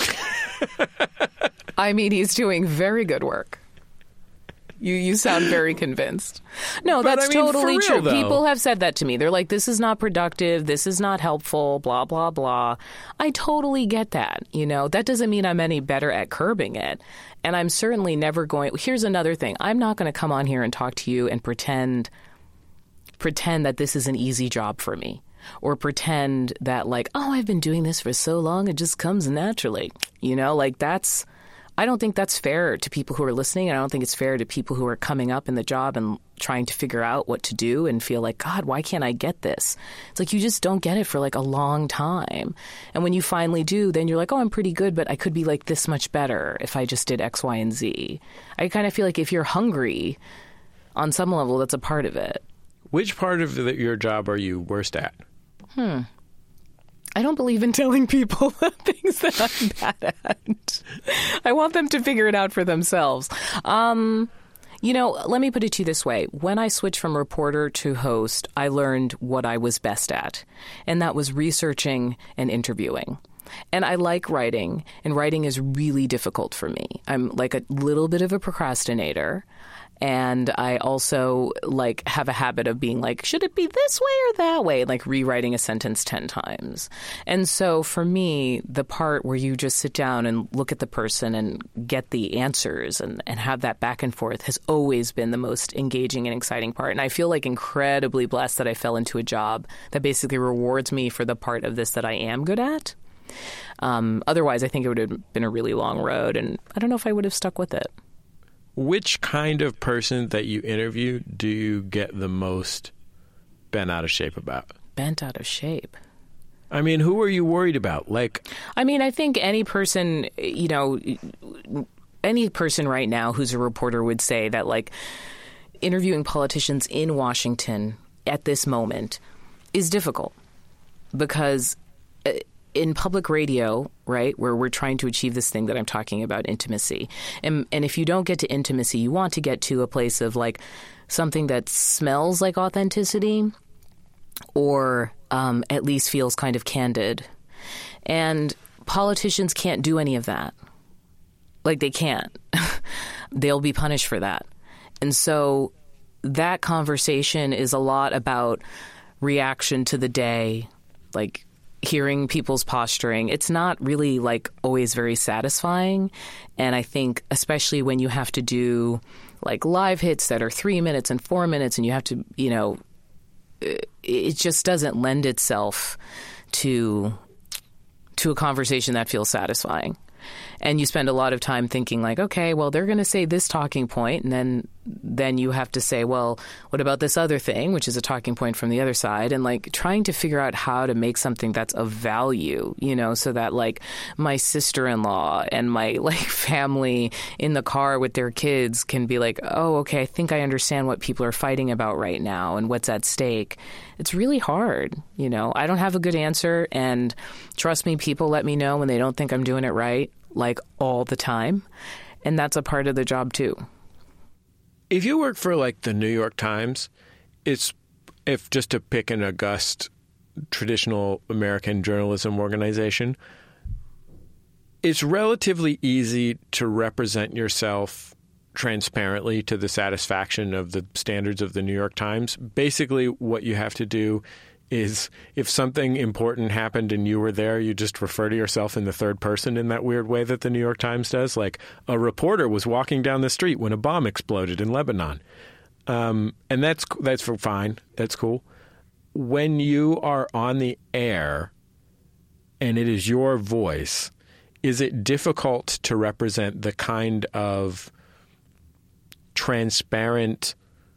I mean, he's doing very good work. You sound very convinced. No, that's totally true. Though. People have said that to me. They're like, this is not productive. This is not helpful, blah, blah, blah. I totally get that. You know, that doesn't mean I'm any better at curbing it. And I'm certainly never going. Here's another thing. I'm not going to come on here and talk to you and pretend that this is an easy job for me. or pretend that like, oh, I've been doing this for so long, it just comes naturally. You know, like I don't think that's fair to people who are listening. And I don't think it's fair to people who are coming up in the job and trying to figure out what to do and feel like, God, why can't I get this? It's like you just don't get it for like a long time. And when you finally do, then you're like, oh, I'm pretty good, but I could be like this much better if I just did X, Y, and Z. I kind of feel like if you're hungry on some level, that's a part of it. Which part of your job are you worst at? I don't believe in telling people the things that I'm bad at. I want them to figure it out for themselves. You know, let me put it to you this way. When I switched from reporter to host, I learned what I was best at, and that was researching and interviewing. And I like writing, and writing is really difficult for me. I'm like a little bit of a procrastinator. And I also like have a habit of being like, should it be this way or that way? Like rewriting a sentence 10 times. And so for me, the part where you just sit down and look at the person and get the answers and have that back and forth has always been the most engaging and exciting part. And I feel like incredibly blessed that I fell into a job that basically rewards me for the part of this that I am good at. Otherwise, I think it would have been a really long road, and I don't know if I would have stuck with it. Which kind of person that you interview do you get the most bent out of shape about? Bent out of shape? I mean, who are you worried about? Like, I mean, I think any person, you know, any person right now who's a reporter would say that, like, interviewing politicians in Washington at this moment is difficult because in public radio, right, where we're trying to achieve this thing that I'm talking about, intimacy. And if you don't get to intimacy, you want to get to a place of like something that smells like authenticity or at least feels kind of candid. And politicians can't do any of that. Like they can't. They'll be punished for that. And so that conversation is a lot about reaction to the day, like hearing people's posturing. It's not really like always very satisfying. And I think especially when you have to do like live hits that are 3 minutes and 4 minutes and you have to, you know, it just doesn't lend itself to a conversation that feels satisfying. And you spend a lot of time thinking like, okay, well, they're going to say this talking point. And then you have to say, well, what about this other thing, which is a talking point from the other side? And like trying to figure out how to make something that's of value, you know, so that like my sister-in-law and my like family in the car with their kids can be like, oh, okay, I think I understand what people are fighting about right now and what's at stake. It's really hard. You know, I don't have a good answer. And trust me, people let me know when they don't think I'm doing it right, like all the time. And that's a part of the job too. If you work for like the New York Times, if just to pick an august traditional American journalism organization, it's relatively easy to represent yourself transparently to the satisfaction of the standards of the New York Times. Basically, what you have to do is if something important happened and you were there, you just refer to yourself in the third person in that weird way that the New York Times does. Like a reporter was walking down the street when a bomb exploded in Lebanon. And that's fine. That's cool. When you are on the air and it is your voice, is it difficult to represent the kind of transparent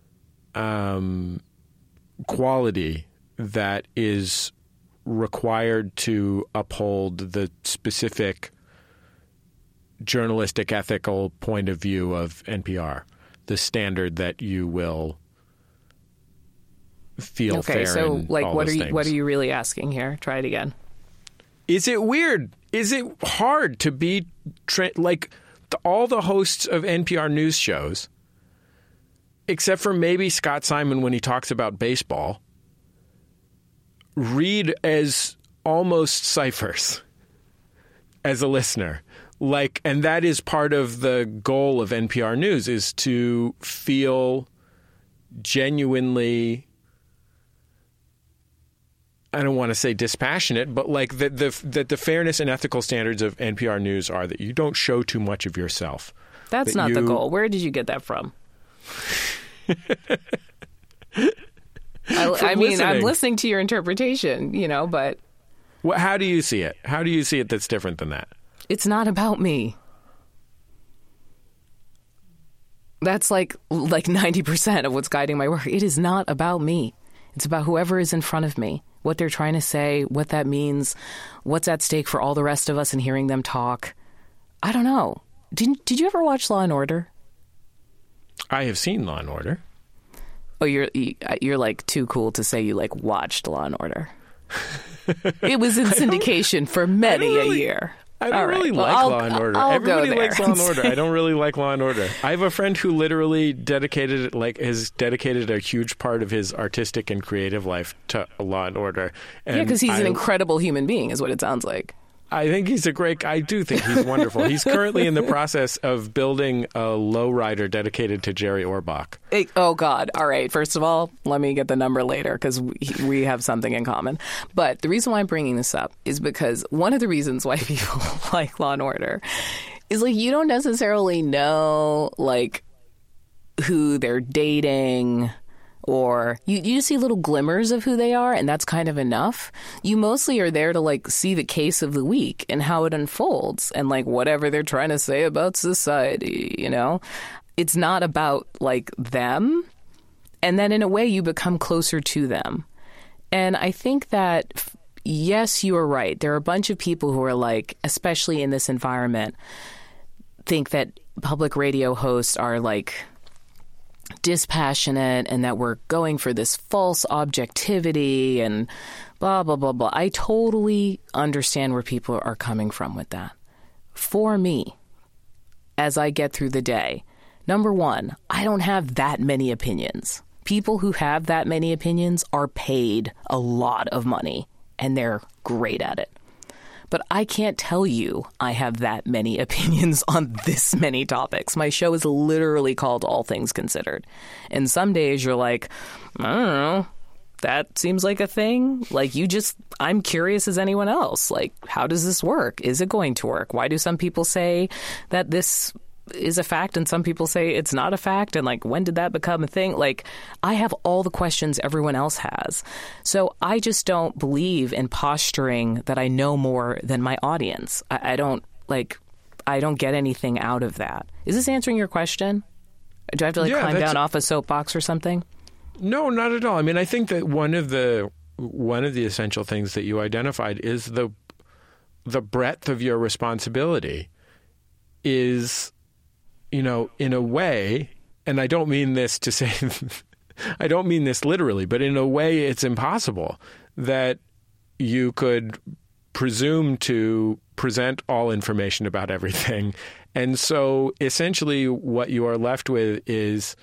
quality that is required to uphold the specific journalistic ethical point of view of NPR, the standard that you will feel fair in all those things? Okay, so like what are you really asking here? Try it again. Is it weird? Is it hard to be all the hosts of NPR news shows, except for maybe Scott Simon when he talks about baseball, read as almost ciphers as a listener. Like, and that is part of the goal of NPR News, is to feel genuinely, I don't want to say dispassionate, but like that the fairness and ethical standards of NPR News are that you don't show too much of yourself. That's not the goal. Where did you get that from? I mean, I'm listening to your interpretation, but... Well, how do you see it? How do you see it that's different than that? It's not about me. That's like 90% of what's guiding my work. It is not about me. It's about whoever is in front of me, what they're trying to say, what that means, what's at stake for all the rest of us and hearing them talk. I don't know. Did you ever watch Law and Order? I have seen Law and Order. Oh, you're like too cool to say you like watched Law and Order. It was in syndication for many a year. I don't really like Law and Order. Everybody likes Law and Order. I don't really like Law and Order. I have a friend who literally has dedicated a huge part of his artistic and creative life to Law and Order. And because he's an incredible human being, is what it sounds like. I think he's I do think he's wonderful. He's currently in the process of building a lowrider dedicated to Jerry Orbach. Oh, God. All right. First of all, let me get the number later because we have something in common. But the reason why I'm bringing this up is because one of the reasons why people like Law and Order is you don't necessarily know who they're dating, or you see little glimmers of who they are, and that's kind of enough. You mostly are there to see the case of the week and how it unfolds and whatever they're trying to say about society, It's not about them. And then in a way you become closer to them. And I think that, yes, you are right. There are a bunch of people who are especially in this environment, think that public radio hosts are dispassionate and that we're going for this false objectivity and blah, blah, blah, blah. I totally understand where people are coming from with that. For me, as I get through the day, number one, I don't have that many opinions. People who have that many opinions are paid a lot of money and they're great at it. But I can't tell you I have that many opinions on this many topics. My show is literally called All Things Considered. And some days you're like, I don't know, that seems like a thing. I'm curious as anyone else. How does this work? Is it going to work? Why do some people say that this is a fact and some people say it's not a fact? And when did that become a thing? I have all the questions everyone else has. So I just don't believe in posturing that I know more than my audience. I don't get anything out of that. Is this answering your question? Do I have to climb down off a soapbox or something? No, not at all. I mean, I think that one of the essential things that you identified is the breadth of your responsibility is, in a way, and I don't mean this to say, I don't mean this literally, but in a way it's impossible that you could presume to present all information about everything. And so essentially what you are left with is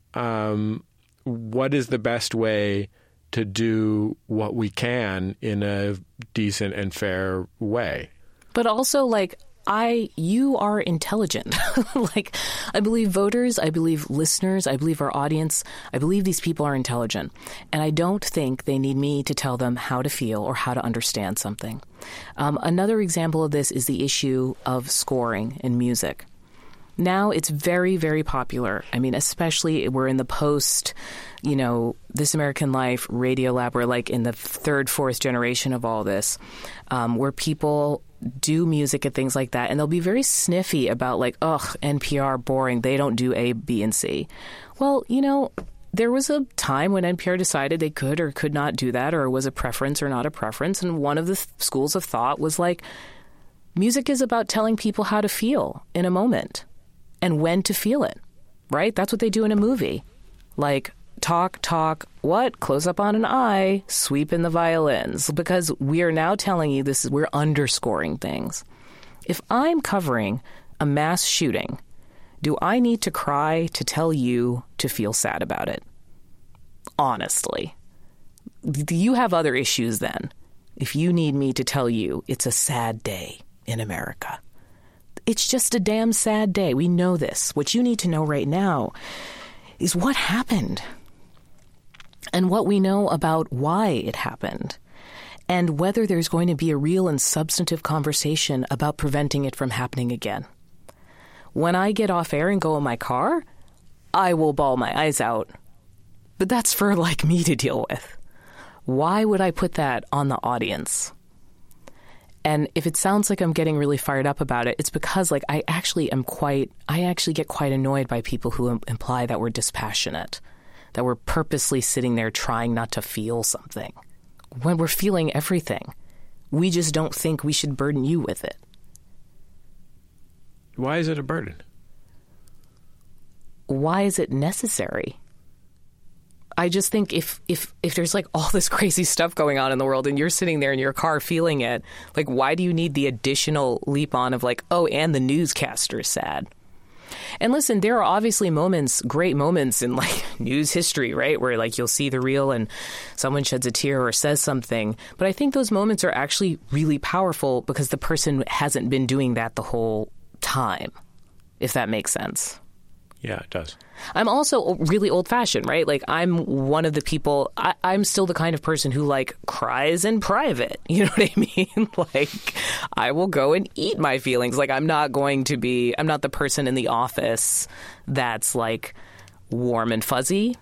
what is the best way to do what we can in a decent and fair way. But also, you are intelligent. I believe voters, I believe listeners, I believe our audience, I believe these people are intelligent. And I don't think they need me to tell them how to feel or how to understand something. Another example of this is the issue of scoring in music. Now it's very, very popular. I mean, especially we're in the post, This American Life, Radiolab, we're in the third, fourth generation of all this, where people do music and things like that, and they'll be very sniffy about NPR, boring, they don't do A, B, and C. Well, there was a time when NPR decided they could or could not do that, or it was a preference or not a preference, and one of the schools of thought was music is about telling people how to feel in a moment and when to feel it, right? That's what they do in a movie. Talk, what? Close up on an eye, sweep in the violins. Because we are now telling you we're underscoring things. If I'm covering a mass shooting, do I need to cry to tell you to feel sad about it? Honestly. Do you have other issues then? If you need me to tell you it's a sad day in America. It's just a damn sad day. We know this. What you need to know right now is what happened. And what we know about why it happened, and whether there's going to be a real and substantive conversation about preventing it from happening again. When I get off air and go in my car, I will bawl my eyes out But that's for like me to deal with. Why would I put that on the audience? And if it sounds like I'm getting really fired up about it, it's because like I actually get quite annoyed by people who imply that we're dispassionate, that we're purposely sitting there trying not to feel something when we're feeling everything. We just don't think we should burden you with it. Why is it a burden? Why is it necessary? I just think if there's like all this crazy stuff going on in the world and you're sitting there in your car feeling it, like why do you need the additional leap on of like, oh, and the newscaster's sad? And listen, there are obviously great moments in like news history, right? Where like you'll see the reel and someone sheds a tear or says something. But I think those moments are actually really powerful because the person hasn't been doing that the whole time, if that makes sense. Yeah, it does. I'm also really old-fashioned, right? Like, I'm one of the people, I'm still the kind of person who, like, cries in private. You know what I mean? Like, I will go and eat my feelings. Like, I'm not the person in the office that's, like, warm and fuzzy.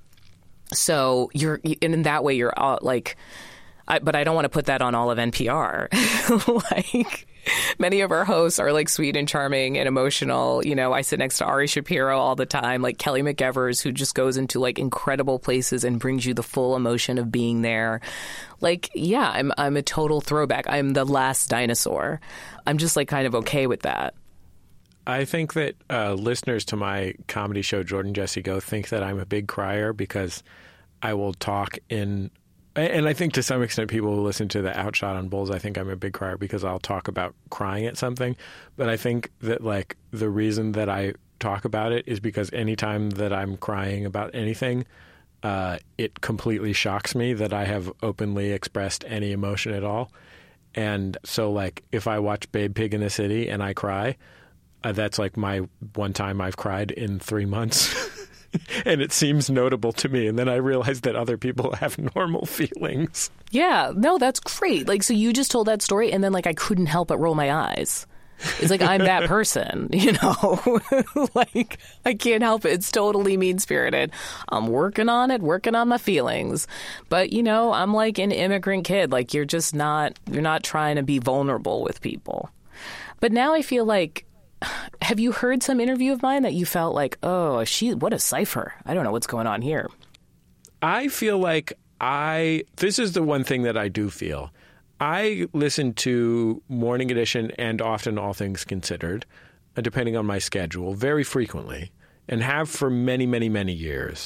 So, and in that way, you're, like, but I don't want to put that on all of NPR. Like... Many of our hosts are like sweet and charming and emotional. You know, I sit next to Ari Shapiro all the time, like Kelly McEvers, who just goes into like incredible places and brings you the full emotion of being there. Like, yeah, I'm a total throwback. I'm the last dinosaur. I'm just like kind of okay with that. I think that listeners to my comedy show, Jordan Jesse Go, think that I'm a big crier because I will talk in... And I think to some extent people who listen to the Outshot on Bulls, I think I'm a big crier because I'll talk about crying at something. But I think that like the reason that I talk about it is because anytime that I'm crying about anything, it completely shocks me that I have openly expressed any emotion at all. And so like if I watch Babe Pig in the City and I cry, that's like my one time I've cried in 3 months. And it seems notable to me. And then I realized that other people have normal feelings. Yeah. No, that's great. Like, so you just told that story and then like I couldn't help but roll my eyes. It's like I'm that person, you know? Like, I can't help it. It's totally mean-spirited. I'm working on it, working on my feelings. But, you know, I'm like an immigrant kid. Like, you're not trying to be vulnerable with people. But now I feel like... Have you heard some interview of mine that you felt like, oh, what a cipher. I don't know what's going on here. I feel like this is the one thing that I do feel. I listen to Morning Edition and often All Things Considered, depending on my schedule, very frequently, and have for many, many, many years.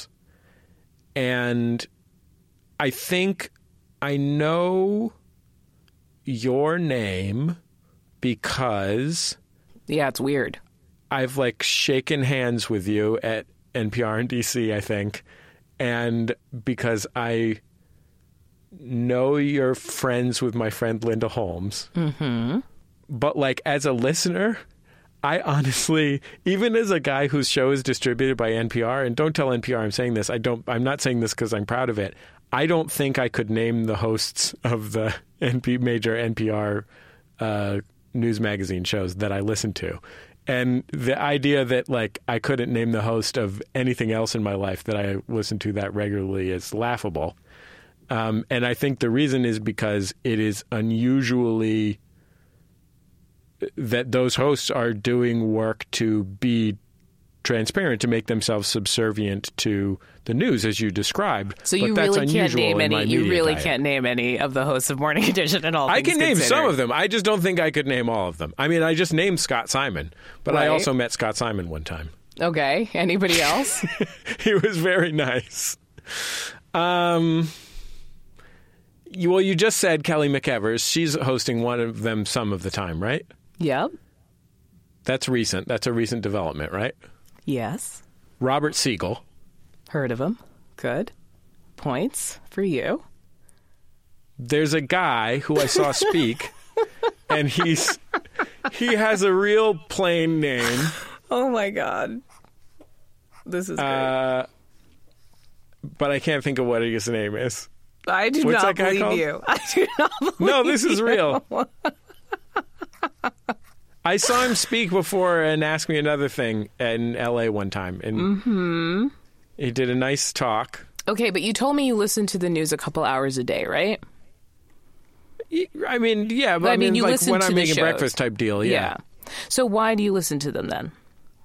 And I think I know your name because... Yeah, it's weird. I've like shaken hands with you at NPR in DC, I think. And because I know you're friends with my friend Linda Holmes. Mm-hmm. But like as a listener, I honestly, even as a guy whose show is distributed by NPR, and don't tell NPR I'm saying this, I'm not saying this because I'm proud of it. I don't think I could name the hosts of the major NPR news magazine shows that I listen to. And the idea that like I couldn't name the host of anything else in my life that I listen to that regularly is laughable. And I think the reason is because it is unusually that those hosts are doing work to be transparent, to make themselves subservient to the news, as you described. So you really can't name any. You really can't name any of the hosts of Morning Edition and All Things I can name Considered. some of them. I just don't think I could name all of them. I mean, I just named Scott Simon, but right. I also met Scott Simon one time. Okay. Anybody else? He was very nice. Well, you just said Kelly McEvers. She's hosting one of them some of the time, right? Yep. That's recent. That's a recent development, right? Yes. Robert Siegel. Heard of him. Good. Points for you. There's a guy who I saw speak, and he has a real plain name. Oh, my God. This is great. But I can't think of what his name is. I do What's not that guy believe called? you. I do not believe No, this is you. real. I saw him speak before and Ask Me Another Thing in L.A. one time. And he did a nice talk. Okay, but you told me you listen to the news a couple hours a day, right? I mean, yeah, but I mean, you like listen when to I'm the making shows. breakfast type deal, yeah. So why do you listen to them then?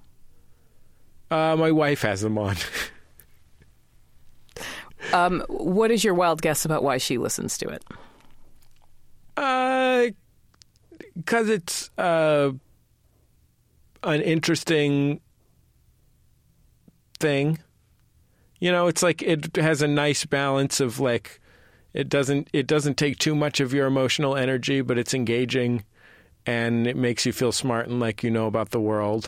My wife has them on. What is your wild guess about why she listens to it? Because it's an interesting thing. You know, it's like it has a nice balance of like it doesn't take too much of your emotional energy, but it's engaging and it makes you feel smart and like you know about the world.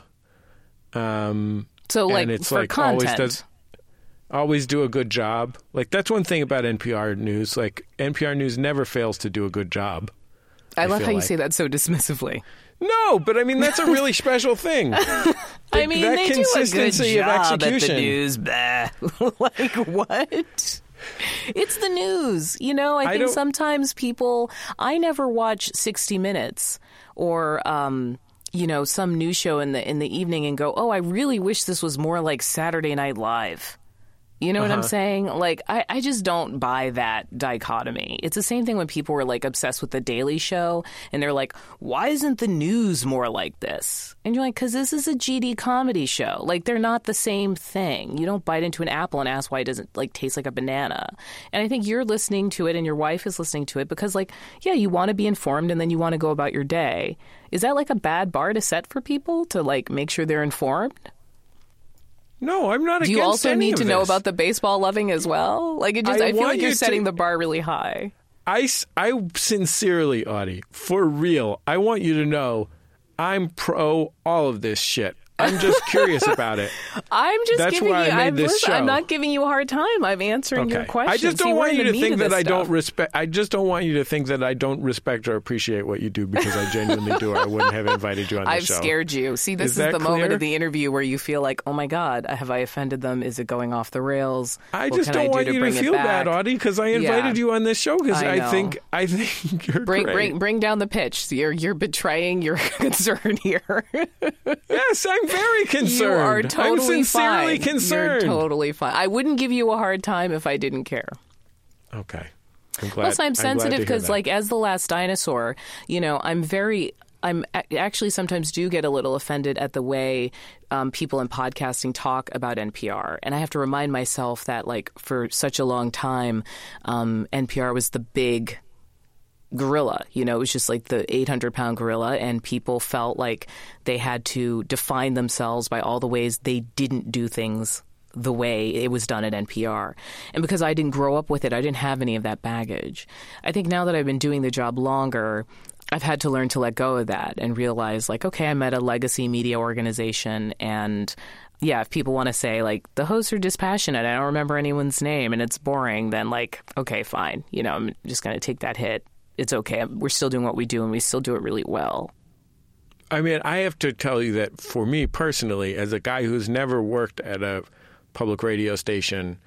So like and it's for like content. always do a good job. Like that's one thing about NPR News. Like NPR News never fails to do a good job. I love feel how you like. say that so dismissively. No, but I mean that's a really special thing. I mean, that they do a good consistency of job at the execution. news. Bah. Like what? It's the news. You know, I think don't- sometimes people. I never watch 60 Minutes or you know, some news show in the evening and go, oh, I really wish this was more like Saturday Night Live. You know what I'm saying? Like, I just don't buy that dichotomy. It's the same thing when people were, like, obsessed with The Daily Show, and they're like, why isn't the news more like this? And you're like, because this is a GD comedy show. Like, they're not the same thing. You don't bite into an apple and ask why it doesn't, like, taste like a banana. And I think you're listening to it and your wife is listening to it because, like, yeah, you want to be informed and then you want to go about your day. Is that, like, a bad bar to set for people to, like, make sure they're informed? No, I'm not Do against you also any need of to know this. about the baseball loving as well? Like, I feel want like you're you setting to- the bar really high. I sincerely, Audie, for real, I want you to know I'm pro all of this shit. I'm just curious about it. I'm just That's giving you. why I made this show. I'm not giving you a hard time. I'm answering your question. I just See, don't we're want in you the to meat think of that this I don't stuff. respect. I just don't want you to think that I don't respect or appreciate what you do because I genuinely do. Or I wouldn't have invited you on the I've show. scared you. See, this Is is that the moment clear? of the interview where you feel like, oh my God, have I offended them? Is it going off the rails? I What just can don't do want to you bring to it feel back? bad, Audie, because I invited you on this show because I know. I think you're great. Bring down the pitch. You're betraying your concern here. Yes, I'm very concerned. You are totally I'm sincerely fine. concerned. You're totally fine. I wouldn't give you a hard time if I didn't care. Okay. I'm glad. Plus, I'm glad sensitive to hear because, that. like, as the last dinosaur, you know, I'm actually sometimes do get a little offended at the way people in podcasting talk about NPR. And I have to remind myself that, like, for such a long time, NPR was the big gorilla. You know, it was just like the 800-pound gorilla, and people felt like they had to define themselves by all the ways they didn't do things the way it was done at NPR. And because I didn't grow up with it, I didn't have any of that baggage. I think now that I've been doing the job longer, I've had to learn to let go of that and realize, like, okay, I'm at a legacy media organization, and yeah, if people want to say, like, the hosts are dispassionate, I don't remember anyone's name, and it's boring, then, like, okay, fine. You know, I'm just going to take that hit. It's okay. We're still doing what we do, and we still do it really well. I mean, I have to tell you that for me personally, as a guy who's never worked at a public radio station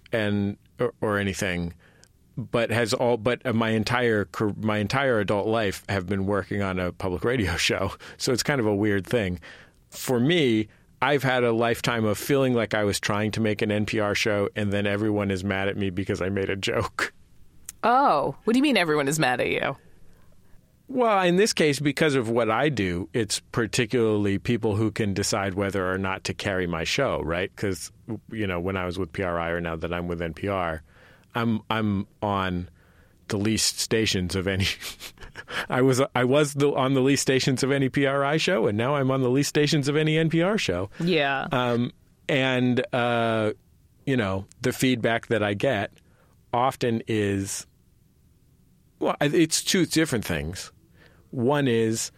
or anything, but my entire adult life have been working on a public radio show. So it's kind of a weird thing. For me, I've had a lifetime of feeling like I was trying to make an NPR show, and then everyone is mad at me because I made a joke. Oh, what do you mean everyone is mad at you? Well, in this case, because of what I do, it's particularly people who can decide whether or not to carry my show, right? Because, you know, when I was with PRI or now that I'm with NPR, I'm on the least stations of any. I was on the least stations of any PRI show, and now I'm on the least stations of any NPR show. Yeah. And you know, the feedback that I get often is, well, it's two different things. One is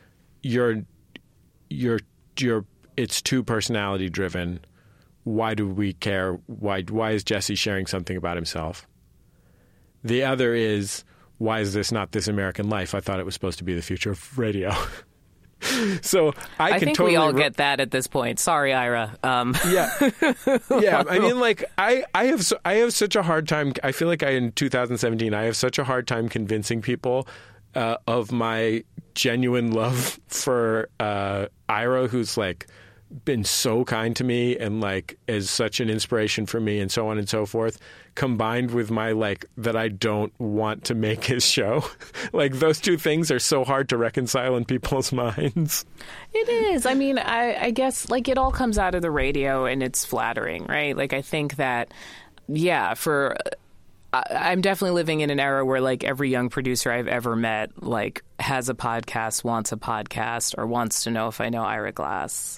it's too personality driven. Why do we care? Why is Jesse sharing something about himself? The other is, why is this not This American Life? I thought it was supposed to be the future of radio. So I can think totally we all get that at this point. Sorry, Ira. Yeah. I mean, like, I have such a hard time. I feel like in 2017, I have such a hard time convincing people of my genuine love for Ira, who's like been so kind to me and like is such an inspiration for me and so on and so forth, combined with my like that I don't want to make his show. Like those two things are so hard to reconcile in people's minds. It is. I mean, I guess like it all comes out of the radio and it's flattering, right? Like I think that, yeah, I'm definitely living in an era where like every young producer I've ever met like has a podcast, wants a podcast, or wants to know if I know Ira Glass.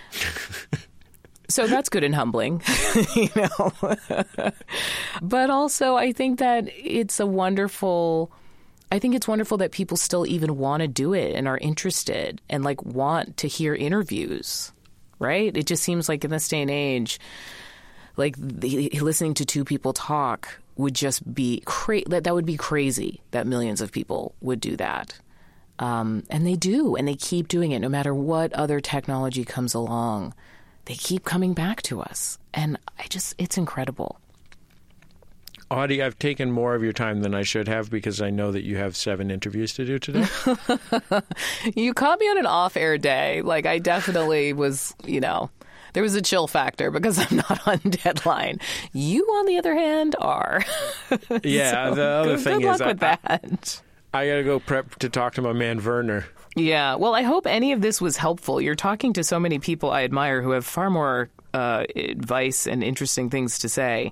So that's good and humbling, you know. But also I think that it's wonderful that people still even want to do it and are interested and like want to hear interviews, right? It just seems like in this day and age, like listening to two people talk would just be that would be crazy that millions of people would do that. And they do, and they keep doing it no matter what other technology comes along. They keep coming back to us. And it's incredible. Audie, I've taken more of your time than I should have because I know that you have 7 interviews to do today. You caught me on an off-air day. Like, I definitely was, you know, there was a chill factor because I'm not on deadline. You, on the other hand, are. Yeah, so the other thing good is luck with that. I got to go prep to talk to my man Werner. Yeah, well, I hope any of this was helpful. You're talking to so many people I admire who have far more advice and interesting things to say,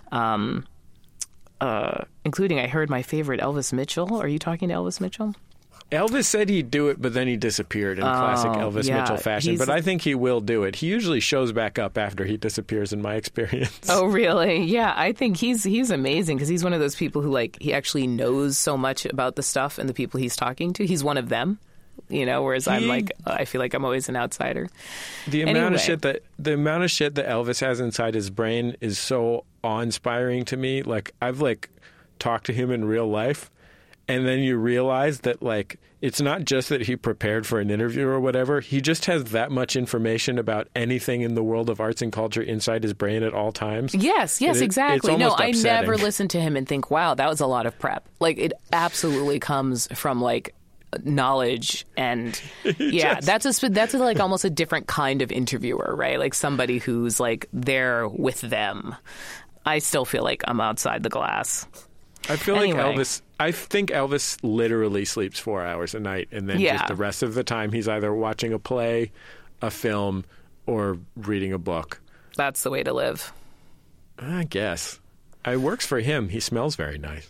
including, I heard my favorite, Elvis Mitchell. Are you talking to Elvis Mitchell? Elvis said he'd do it, but then he disappeared in classic Elvis Mitchell fashion. But I think he will do it. He usually shows back up after he disappears, in my experience. Oh, really? Yeah, I think he's amazing because he's one of those people who, like, he actually knows so much about the stuff and the people he's talking to. He's one of them, you know, whereas I'm like, I feel like I'm always an outsider. The amount of shit that Elvis has inside his brain is so awe-inspiring to me. Like, I've, like, talked to him in real life. And then you realize that, like, it's not just that he prepared for an interview or whatever. He just has that much information about anything in the world of arts and culture inside his brain at all times. Yes, exactly. No, I never listen to him and think, wow, that was a lot of prep. Like, it absolutely comes from, like, knowledge and that's like almost a different kind of interviewer, right? Like somebody who's, like, there with them. I still feel like I'm outside the glass. I feel like I think Elvis literally sleeps 4 hours a night, and then just the rest of the time he's either watching a play, a film, or reading a book. That's the way to live. I guess. It works for him. He smells very nice.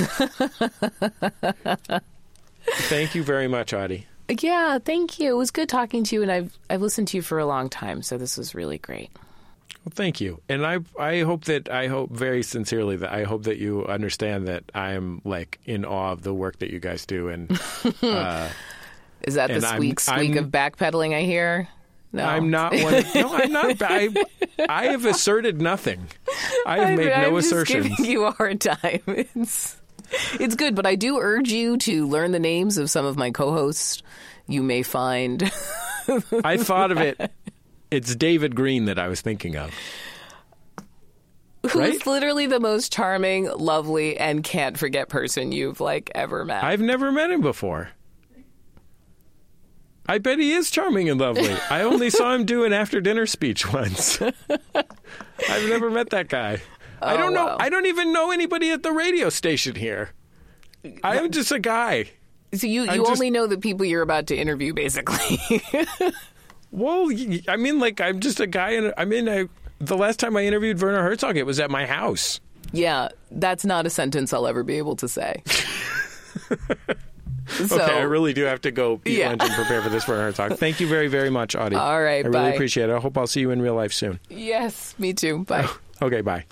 Thank you very much, Audie. Yeah, thank you. It was good talking to you, and I've listened to you for a long time, so this was really great. Well, thank you. And I hope very sincerely that you understand that I am, like, in awe of the work that you guys do. And is that the squeak of backpedaling I hear? No. I'm not one. No, I'm not. I have asserted nothing. I have made no assertions. I'm just giving you a hard time. It's good, but I do urge you to learn the names of some of my co-hosts. You may find. I thought of it. It's David Green that I was thinking of. Who's literally the most charming, lovely, and can't forget person you've, like, ever met. I've never met him before. I bet he is charming and lovely. I only saw him do an after-dinner speech once. I've never met that guy. I don't know. Wow. I don't even know anybody at the radio station here. I am just a guy. So you only know the people you're about to interview, basically. Well, I mean, like, I'm just a guy, and the last time I interviewed Werner Herzog, it was at my house. Yeah, that's not a sentence I'll ever be able to say. Okay, I really do have to go eat lunch and prepare for this Werner Herzog. Thank you very, very much, Audie. All right, I really appreciate it. I hope I'll see you in real life soon. Yes, me too. Bye. Okay, bye.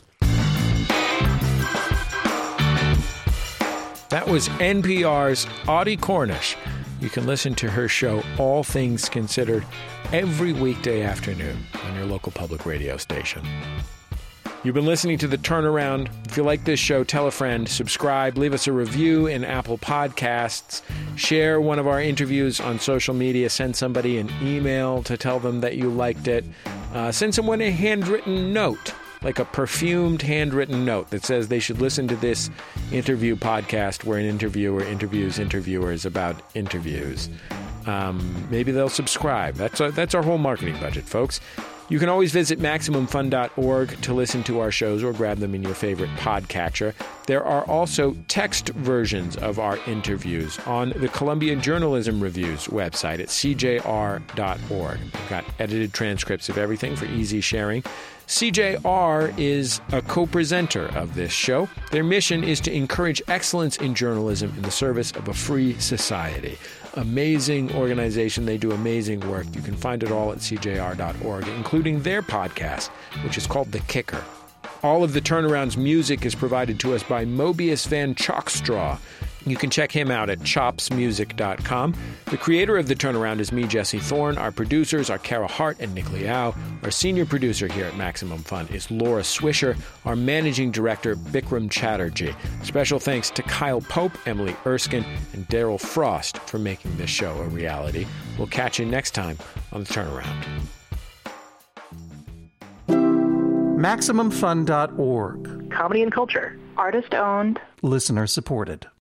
That was NPR's Audie Cornish. You can listen to her show, All Things Considered, every weekday afternoon on your local public radio station. You've been listening to The Turnaround. If you like this show, tell a friend, subscribe, leave us a review in Apple Podcasts, share one of our interviews on social media, send somebody an email to tell them that you liked it, send someone a handwritten note, like a perfumed handwritten note that says they should listen to this interview podcast where an interviewer interviews interviewers about interviews. maybe they'll subscribe. That's our whole marketing budget, folks. You can always visit MaximumFun.org to listen to our shows or grab them in your favorite podcatcher. There are also text versions of our interviews on the Columbia Journalism Review's website at cjr.org. We've got edited transcripts of everything for easy sharing. CJR is a co-presenter of this show. Their mission is to encourage excellence in journalism in the service of a free society. Amazing organization. They do amazing work. You can find it all at cjr.org, including their podcast, which is called The Kicker. All of the Turnaround's music is provided to us by Mobius Van Chalkstraw. You can check him out at chopsmusic.com. The creator of The Turnaround is me, Jesse Thorne. Our producers are Kara Hart and Nick Liao. Our senior producer here at Maximum Fun is Laura Swisher. Our managing director, Bikram Chatterjee. Special thanks to Kyle Pope, Emily Erskine, and Daryl Frost for making this show a reality. We'll catch you next time on The Turnaround. MaximumFun.org. Comedy and culture. Artist owned. Listener supported.